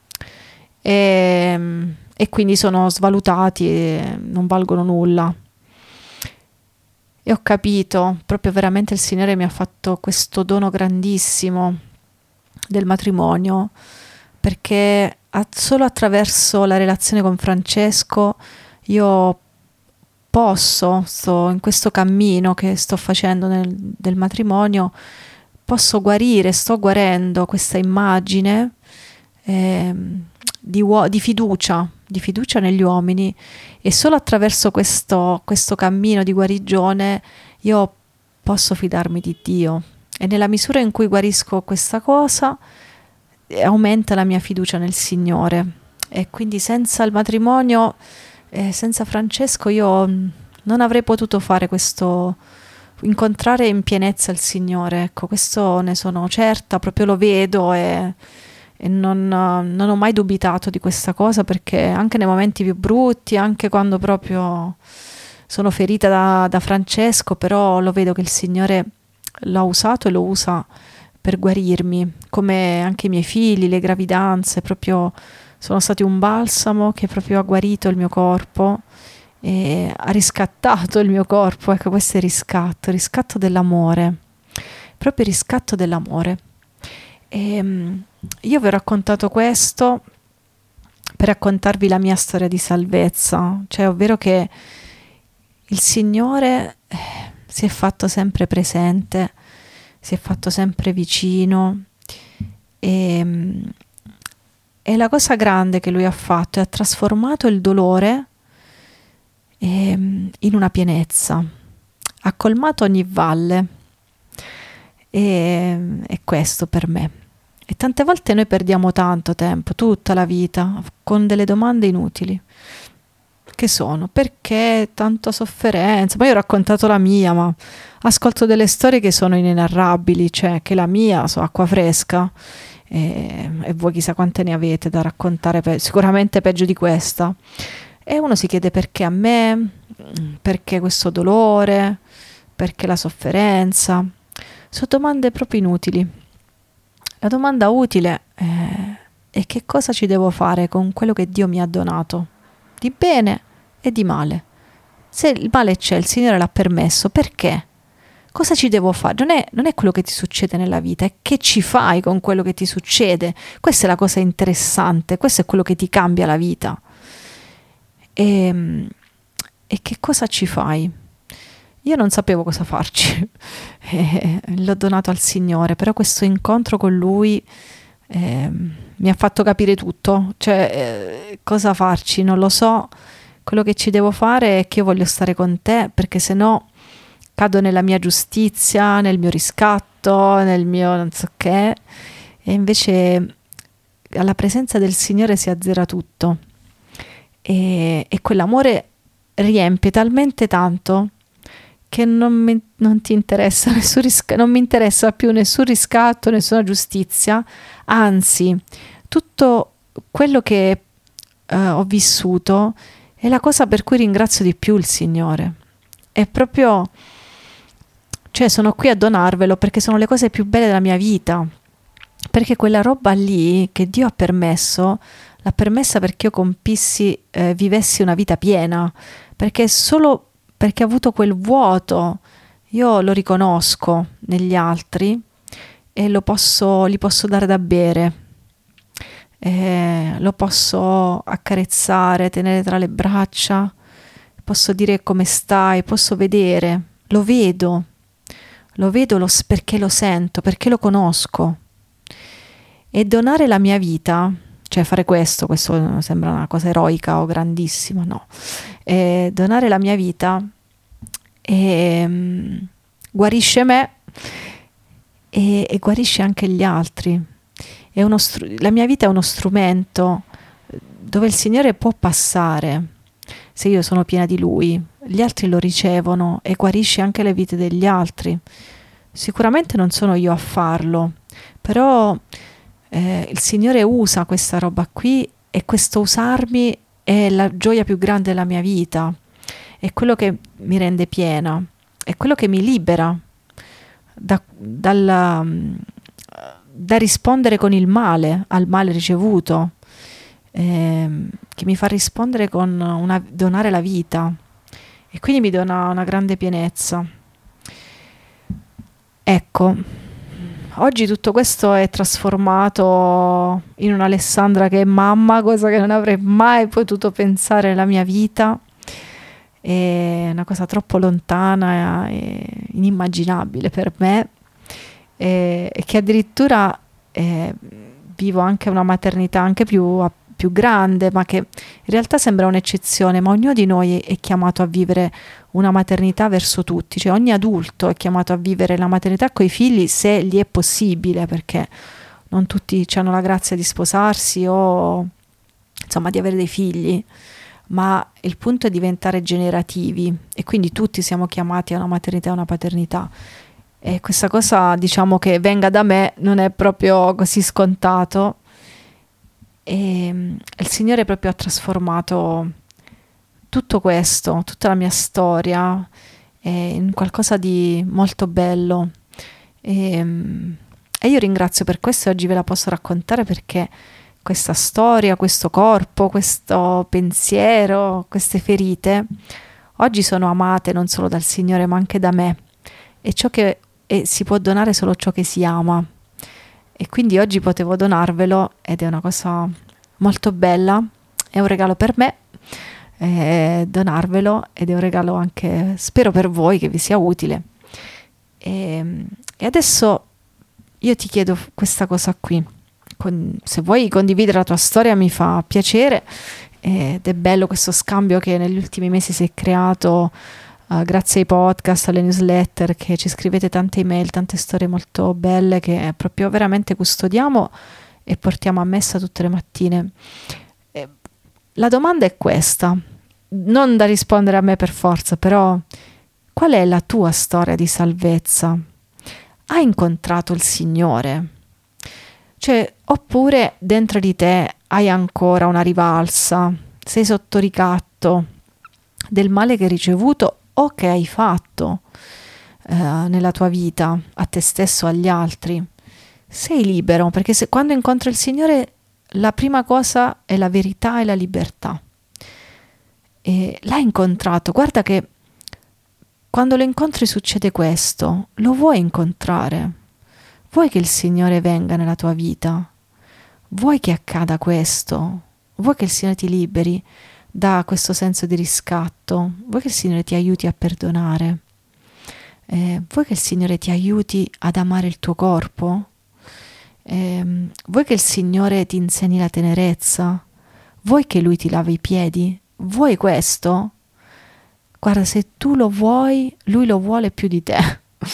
e, e quindi sono svalutati e non valgono nulla. E ho capito, proprio veramente il Signore mi ha fatto questo dono grandissimo del matrimonio, perché solo attraverso la relazione con Francesco io posso, sto in questo cammino che sto facendo nel, del matrimonio, posso guarire, sto guarendo questa immagine eh, di, uo- di fiducia, di fiducia negli uomini, e solo attraverso questo, questo cammino di guarigione io posso fidarmi di Dio, e nella misura in cui guarisco questa cosa aumenta la mia fiducia nel Signore. E quindi senza il matrimonio, eh, senza Francesco, io non avrei potuto fare questo, incontrare in pienezza il Signore. Ecco, questo ne sono certa, proprio lo vedo, e, e non, non ho mai dubitato di questa cosa, perché anche nei momenti più brutti, anche quando proprio sono ferita da, da Francesco, però lo vedo che il Signore l'ha usato e lo usa per guarirmi, come anche i miei figli, le gravidanze, proprio sono stati un balsamo che proprio ha guarito il mio corpo e ha riscattato il mio corpo. Ecco, questo è il riscatto, il riscatto dell'amore, proprio il riscatto dell'amore. E io vi ho raccontato questo per raccontarvi la mia storia di salvezza, cioè ovvero che il Signore eh, si è fatto sempre presente, si è fatto sempre vicino, e, e la cosa grande che Lui ha fatto è ha trasformato il dolore e, in una pienezza, ha colmato ogni valle, e è questo per me. E tante volte noi perdiamo tanto tempo, tutta la vita, con delle domande inutili. Che sono? Perché tanta sofferenza? Poi ho raccontato la mia, ma ascolto delle storie che sono inenarrabili, cioè che la mia so acqua fresca, e, e voi chissà quante ne avete da raccontare, pe- sicuramente peggio di questa. E uno si chiede: perché a me? Perché questo dolore? Perché la sofferenza? Sono domande proprio inutili. La domanda utile è, è che cosa ci devo fare con quello che Dio mi ha donato, di bene e di male. Se il male c'è, il Signore l'ha permesso, perché? Cosa ci devo fare? Non è, non è quello che ti succede nella vita, è che ci fai con quello che ti succede. Questa è la cosa interessante, questo è quello che ti cambia la vita. E, e che cosa ci fai? Io non sapevo cosa farci, e l'ho donato al Signore, però questo incontro con Lui eh, mi ha fatto capire tutto, cioè eh, cosa farci, non lo so. Quello che ci devo fare è che io voglio stare con te, perché se no cado nella mia giustizia, nel mio riscatto, nel mio non so che, e invece alla presenza del Signore si azzera tutto, e, e quell'amore riempie talmente tanto che non mi, non ti interessa nessun risc- non mi interessa più nessun riscatto, nessuna giustizia, anzi tutto quello che eh, ho vissuto è la cosa per cui ringrazio di più il Signore. È proprio, cioè sono qui a donarvelo perché sono le cose più belle della mia vita, perché quella roba lì che Dio ha permesso, l'ha permessa perché io compissi, eh, vivessi una vita piena, perché solo perché ho avuto quel vuoto, io lo riconosco negli altri e lo posso, gli posso dare da bere, eh, lo posso accarezzare, tenere tra le braccia, posso dire come stai, posso vedere, lo vedo, lo vedo lo, perché lo sento, perché lo conosco. E donare la mia vita, cioè fare questo, questo sembra una cosa eroica o grandissima, no. E donare la mia vita e, um, guarisce me e, e guarisce anche gli altri. È uno str- la mia vita è uno strumento dove il Signore può passare se io sono piena di Lui, gli altri lo ricevono e guarisce anche le vite degli altri. Sicuramente non sono io a farlo, però eh, il Signore usa questa roba qui e questo usarmi è la gioia più grande della mia vita, è quello che mi rende piena, è quello che mi libera da, dalla, da rispondere con il male, al male ricevuto, eh, che mi fa rispondere con una, donare la vita e quindi mi dona una grande pienezza. Ecco, oggi tutto questo è trasformato in un'Alessandra che è mamma, cosa che non avrei mai potuto pensare nella mia vita. È una cosa troppo lontana e inimmaginabile per me, e, e che addirittura eh, vivo anche una maternità anche più, più grande, ma che in realtà sembra un'eccezione, ma ognuno di noi è chiamato a vivere una maternità verso tutti, cioè ogni adulto è chiamato a vivere la maternità coi figli se gli è possibile, perché non tutti hanno la grazia di sposarsi o insomma di avere dei figli, ma il punto è diventare generativi e quindi tutti siamo chiamati a una maternità e a una paternità, e questa cosa, diciamo, che venga da me non è proprio così scontato, e il Signore proprio ha trasformato tutto questo, tutta la mia storia in qualcosa di molto bello, e, e io ringrazio per questo e oggi ve la posso raccontare, perché questa storia, questo corpo, questo pensiero, queste ferite oggi sono amate non solo dal Signore ma anche da me, e ciò che e si può donare solo ciò che si ama, e quindi oggi potevo donarvelo ed è una cosa molto bella, è un regalo per me eh, donarvelo, ed è un regalo anche, spero, per voi, che vi sia utile. E, e adesso io ti chiedo questa cosa qui. Con, se vuoi condividere la tua storia mi fa piacere, ed è bello questo scambio che negli ultimi mesi si è creato uh, grazie ai podcast, alle newsletter, che ci scrivete tante email, tante storie molto belle che proprio veramente custodiamo e portiamo a messa tutte le mattine. E la domanda è questa, non da rispondere a me per forza, però qual è la tua storia di salvezza? Hai incontrato il Signore? Cioè, oppure dentro di te hai ancora una rivalsa, sei sotto ricatto del male che hai ricevuto o che hai fatto eh, nella tua vita, a te stesso, agli altri. Sei libero, perché se, quando incontri il Signore la prima cosa è la verità e la libertà. E l'hai incontrato, guarda che quando lo incontri succede questo, lo vuoi incontrare? Vuoi che il Signore venga nella tua vita? Vuoi che accada questo? Vuoi che il Signore ti liberi da questo senso di riscatto? Vuoi che il Signore ti aiuti a perdonare? Eh, vuoi che il Signore ti aiuti ad amare il tuo corpo? Eh, vuoi che il Signore ti insegni la tenerezza? Vuoi che Lui ti lavi i piedi? Vuoi questo? Guarda, se tu lo vuoi, Lui lo vuole più di te.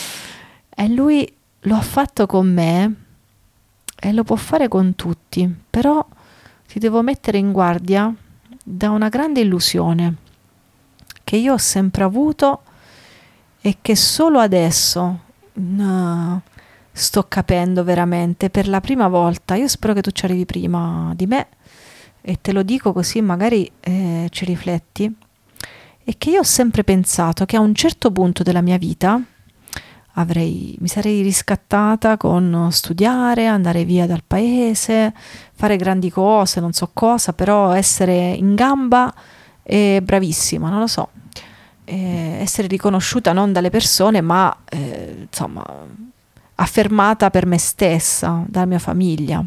E Lui lo ha fatto con me e lo può fare con tutti, però ti devo mettere in guardia da una grande illusione che io ho sempre avuto e che solo adesso no, sto capendo veramente per la prima volta. Io spero che tu ci arrivi prima di me, e te lo dico così magari eh, ci rifletti, è che io ho sempre pensato che a un certo punto della mia vita avrei, mi sarei riscattata con studiare, andare via dal paese, fare grandi cose, non so cosa, però essere in gamba e bravissima, non lo so, eh, essere riconosciuta non dalle persone, ma eh, insomma affermata per me stessa, dalla mia famiglia.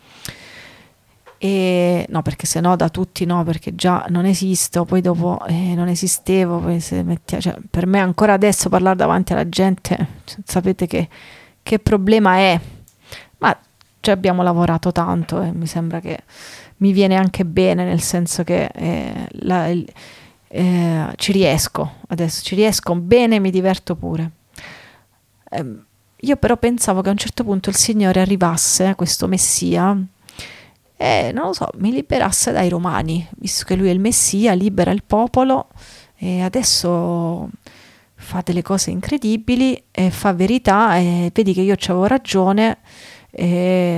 E no, perché se no da tutti no, perché già non esisto, poi dopo eh, non esistevo, poi se metti, cioè, per me ancora adesso parlare davanti alla gente, cioè, sapete che, che problema è, ma ci abbiamo lavorato tanto e mi sembra che mi viene anche bene, nel senso che eh, la, eh, ci riesco, adesso ci riesco bene, mi diverto pure. Eh, io però pensavo che a un certo punto il Signore arrivasse, questo Messia, e non lo so, mi liberasse dai Romani, visto che lui è il Messia, libera il popolo e adesso fa delle cose incredibili e fa verità e vedi che io c'avevo ragione e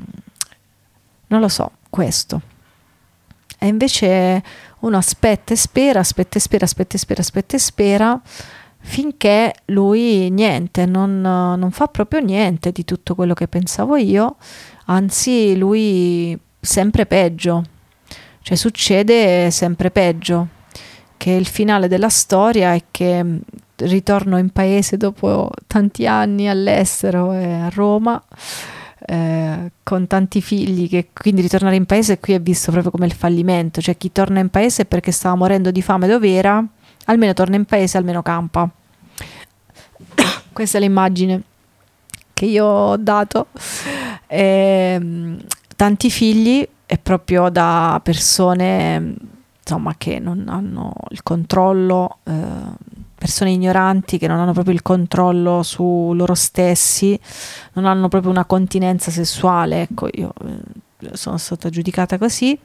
non lo so, questo. E invece uno aspetta e spera, aspetta e spera, aspetta e spera, aspetta e spera, finché lui niente, non, non fa proprio niente di tutto quello che pensavo io, anzi lui sempre peggio, cioè succede sempre peggio, che il finale della storia è che ritorno in paese dopo tanti anni all'estero e a Roma, eh, con tanti figli, che quindi ritornare in paese qui è visto proprio come il fallimento, cioè chi torna in paese perché stava morendo di fame dove era, almeno torna in paese, almeno campa. Questa è l'immagine che io ho dato. E, tanti figli e proprio da persone insomma che non hanno il controllo, eh, persone ignoranti che non hanno proprio il controllo su loro stessi, non hanno proprio una continenza sessuale, ecco, io eh, sono stata giudicata così,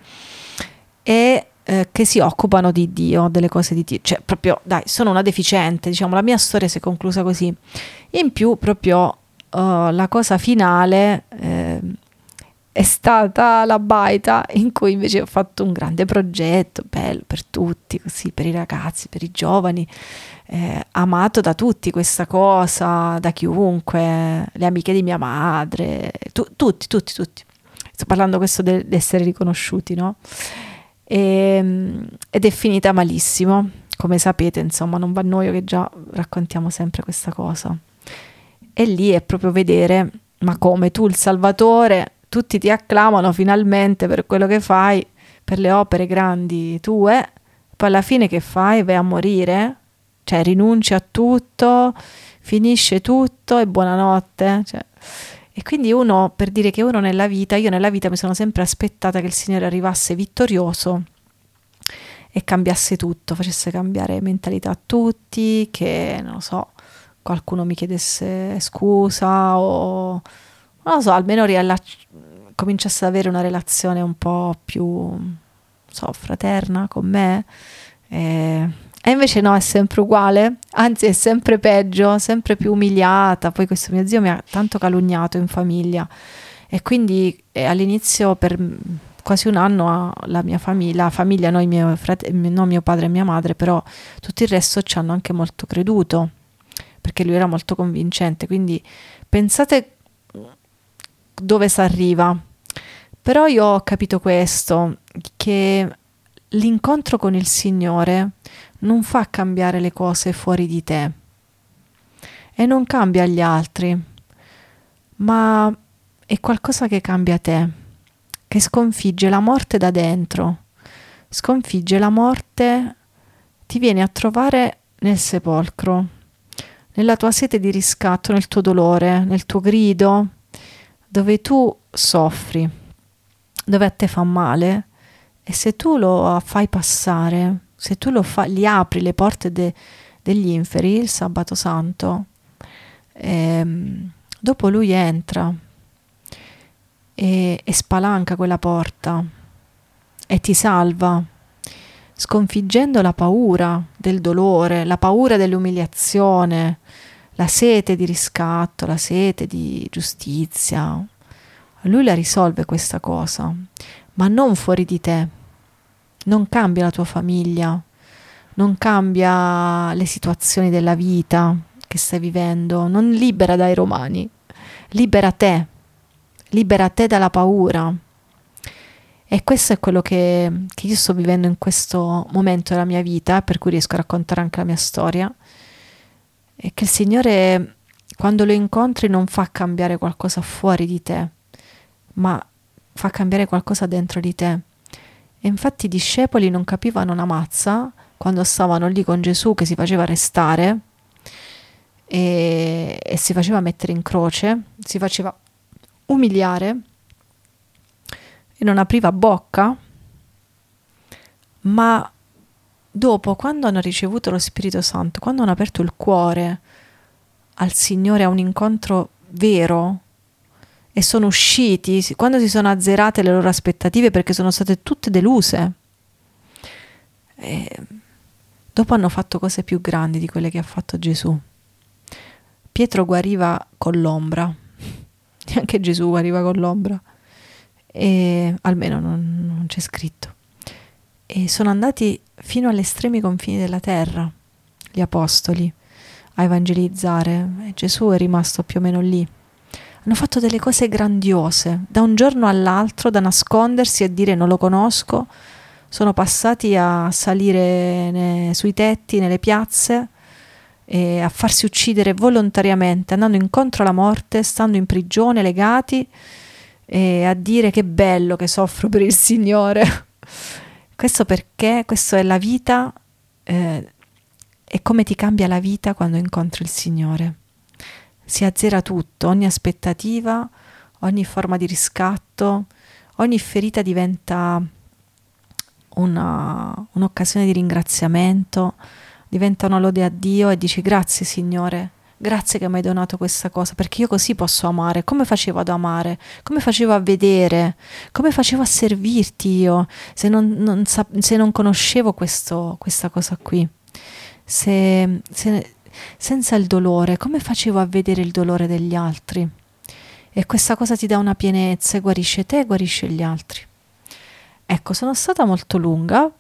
e eh, che si occupano di Dio, delle cose di Dio, cioè proprio dai, sono una deficiente, diciamo, la mia storia si è conclusa così. In più proprio uh, la cosa finale eh, è stata la baita, in cui invece ho fatto un grande progetto, bello per tutti, così, per i ragazzi, per i giovani, eh, amato da tutti questa cosa, da chiunque, le amiche di mia madre, tu, tutti, tutti, tutti. Sto parlando questo di essere riconosciuti, no? E, ed è finita malissimo, come sapete, insomma, non va a noi che già raccontiamo sempre questa cosa. E lì è proprio vedere, ma come tu il Salvatore, tutti ti acclamano finalmente per quello che fai, per le opere grandi tue, poi alla fine che fai? Vai a morire? Cioè rinunci a tutto, finisce tutto e buonanotte? Cioè, e quindi uno, per dire che uno nella vita, io nella vita mi sono sempre aspettata che il Signore arrivasse vittorioso e cambiasse tutto, facesse cambiare mentalità a tutti, che non lo so, qualcuno mi chiedesse scusa o non lo so, almeno riallacci- cominciasse ad avere una relazione un po' più, non so, fraterna con me. E, e invece no, è sempre uguale, anzi è sempre peggio, sempre più umiliata. Poi questo mio zio mi ha tanto calunniato in famiglia e quindi eh, all'inizio per quasi un anno la mia famiglia, la famiglia, noi miei fratelli, non mio padre e mia madre, però tutto il resto ci hanno anche molto creduto, perché lui era molto convincente, quindi pensate dove si arriva. Però io ho capito questo, che l'incontro con il Signore non fa cambiare le cose fuori di te e non cambia gli altri, ma è qualcosa che cambia te, che sconfigge la morte da dentro, sconfigge la morte, ti viene a trovare nel sepolcro, nella tua sete di riscatto, nel tuo dolore, nel tuo grido, dove tu soffri, dove a te fa male, e se tu lo fai passare, se tu lo fa, gli apri le porte de, degli inferi il sabato santo, ehm, dopo lui entra e, e spalanca quella porta e ti salva, sconfiggendo la paura del dolore, la paura dell'umiliazione, la sete di riscatto, la sete di giustizia. Lui la risolve questa cosa, ma non fuori di te. Non cambia la tua famiglia, non cambia le situazioni della vita che stai vivendo, non libera dai romani, libera te, libera te dalla paura. E questo è quello che, che io sto vivendo in questo momento della mia vita, per cui riesco a raccontare anche la mia storia. E che il Signore, quando lo incontri, non fa cambiare qualcosa fuori di te, ma fa cambiare qualcosa dentro di te. E infatti i discepoli non capivano una mazza quando stavano lì con Gesù che si faceva arrestare e, e si faceva mettere in croce, si faceva umiliare e non apriva bocca, ma dopo, quando hanno ricevuto lo Spirito Santo, quando hanno aperto il cuore al Signore, a un incontro vero, e sono usciti, quando si sono azzerate le loro aspettative perché sono state tutte deluse, e dopo hanno fatto cose più grandi di quelle che ha fatto Gesù. Pietro guariva con l'ombra, neanche Gesù guariva con l'ombra, e almeno non, non c'è scritto. E sono andati fino agli estremi confini della terra, gli apostoli, a evangelizzare, e Gesù è rimasto più o meno lì. Hanno fatto delle cose grandiose, da un giorno all'altro, da nascondersi e dire non lo conosco, sono passati a salire ne, sui tetti, nelle piazze, e a farsi uccidere volontariamente, andando incontro alla morte, stando in prigione, legati, e a dire che bello che soffro per il Signore. Questo perché questo è la vita, eh, è come ti cambia la vita quando incontri il Signore. Si azzera tutto, ogni aspettativa, ogni forma di riscatto, ogni ferita diventa una, un'occasione di ringraziamento, diventa una lode a Dio e dici grazie Signore, grazie che mi hai donato questa cosa, perché io così posso amare. Come facevo ad amare? Come facevo a vedere? Come facevo a servirti io se non, non, se non conoscevo questo, questa cosa qui? Se... se senza il dolore, come facevo a vedere il dolore degli altri? E questa cosa ti dà una pienezza e guarisce te e guarisce gli altri. Ecco, sono stata molto lunga,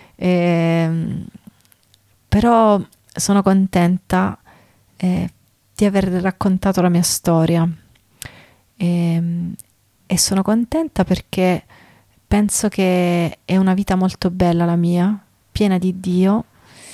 eh, però sono contenta eh, di aver raccontato la mia storia e, e sono contenta perché penso che è una vita molto bella la mia, piena di Dio,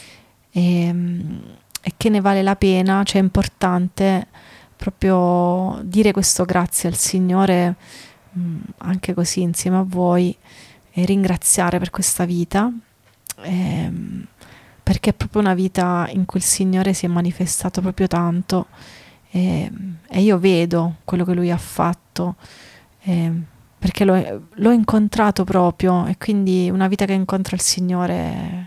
e e che ne vale la pena, cioè è importante proprio dire questo grazie al Signore, mh, anche così insieme a voi, e ringraziare per questa vita, ehm, perché è proprio una vita in cui il Signore si è manifestato proprio tanto, e, e io vedo quello che Lui ha fatto, e, perché l'ho, l'ho incontrato proprio, e quindi una vita che incontra il Signore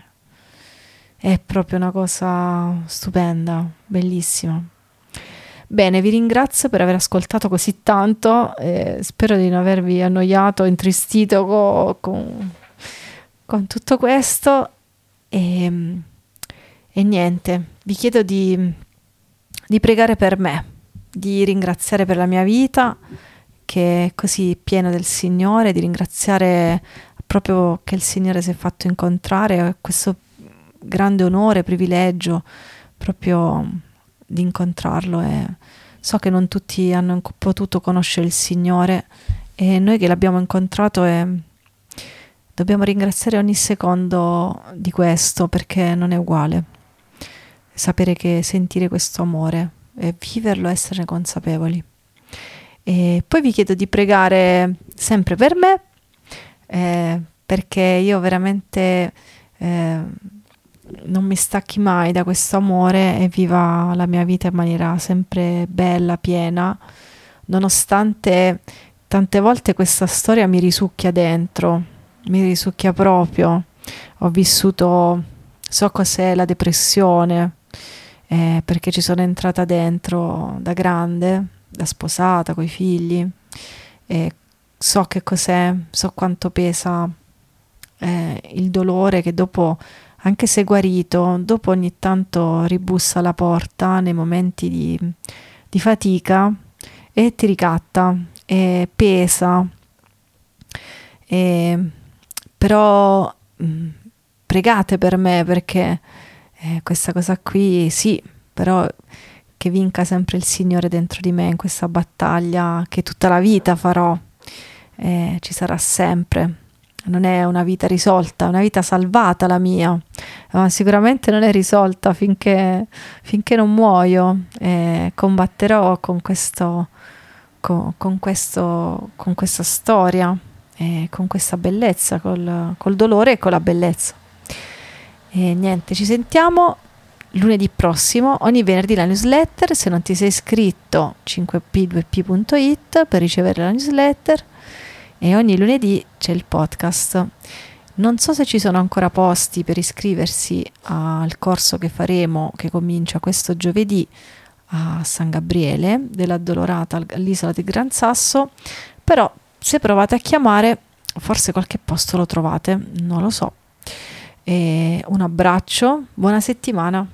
è proprio una cosa stupenda, bellissima. Bene, vi ringrazio per aver ascoltato così tanto, eh, spero di non avervi annoiato, intristito co, con, con tutto questo e, e niente, vi chiedo di, di pregare per me, di ringraziare per la mia vita che è così piena del Signore, di ringraziare proprio che il Signore si è fatto incontrare, questo grande onore, privilegio proprio di incontrarlo, e so che non tutti hanno potuto conoscere il Signore e noi che l'abbiamo incontrato e dobbiamo ringraziare ogni secondo di questo, perché non è uguale sapere che sentire questo amore e viverlo, esserne consapevoli. E poi vi chiedo di pregare sempre per me, eh, perché io veramente eh, non mi stacchi mai da questo amore e viva la mia vita in maniera sempre bella, piena, nonostante tante volte questa storia mi risucchia dentro, mi risucchia proprio. Ho vissuto, so cos'è la depressione, eh, perché ci sono entrata dentro da grande, da sposata, coi figli, e so che cos'è, so quanto pesa eh, il dolore che dopo, anche se guarito, dopo ogni tanto ribussa alla porta nei momenti di, di fatica e ti ricatta e pesa e, però mh, pregate per me, perché eh, questa cosa qui sì, però che vinca sempre il Signore dentro di me in questa battaglia che tutta la vita farò, eh, ci sarà sempre. Non è una vita risolta, è una vita salvata la mia, ma sicuramente non è risolta finché, finché non muoio. Eh, combatterò con questo, con, con questo, con questa storia, eh, con questa bellezza, col, col dolore e con la bellezza. E niente, ci sentiamo lunedì prossimo, ogni venerdì la newsletter. Se non ti sei iscritto, cinque p due p punto it per ricevere la newsletter, e ogni lunedì c'è il podcast. Non so se ci sono ancora posti per iscriversi al corso che faremo, che comincia questo giovedì a San Gabriele dell'Addolorata all'isola di Gran Sasso, però se provate a chiamare forse qualche posto lo trovate, non lo so. E un abbraccio, buona settimana.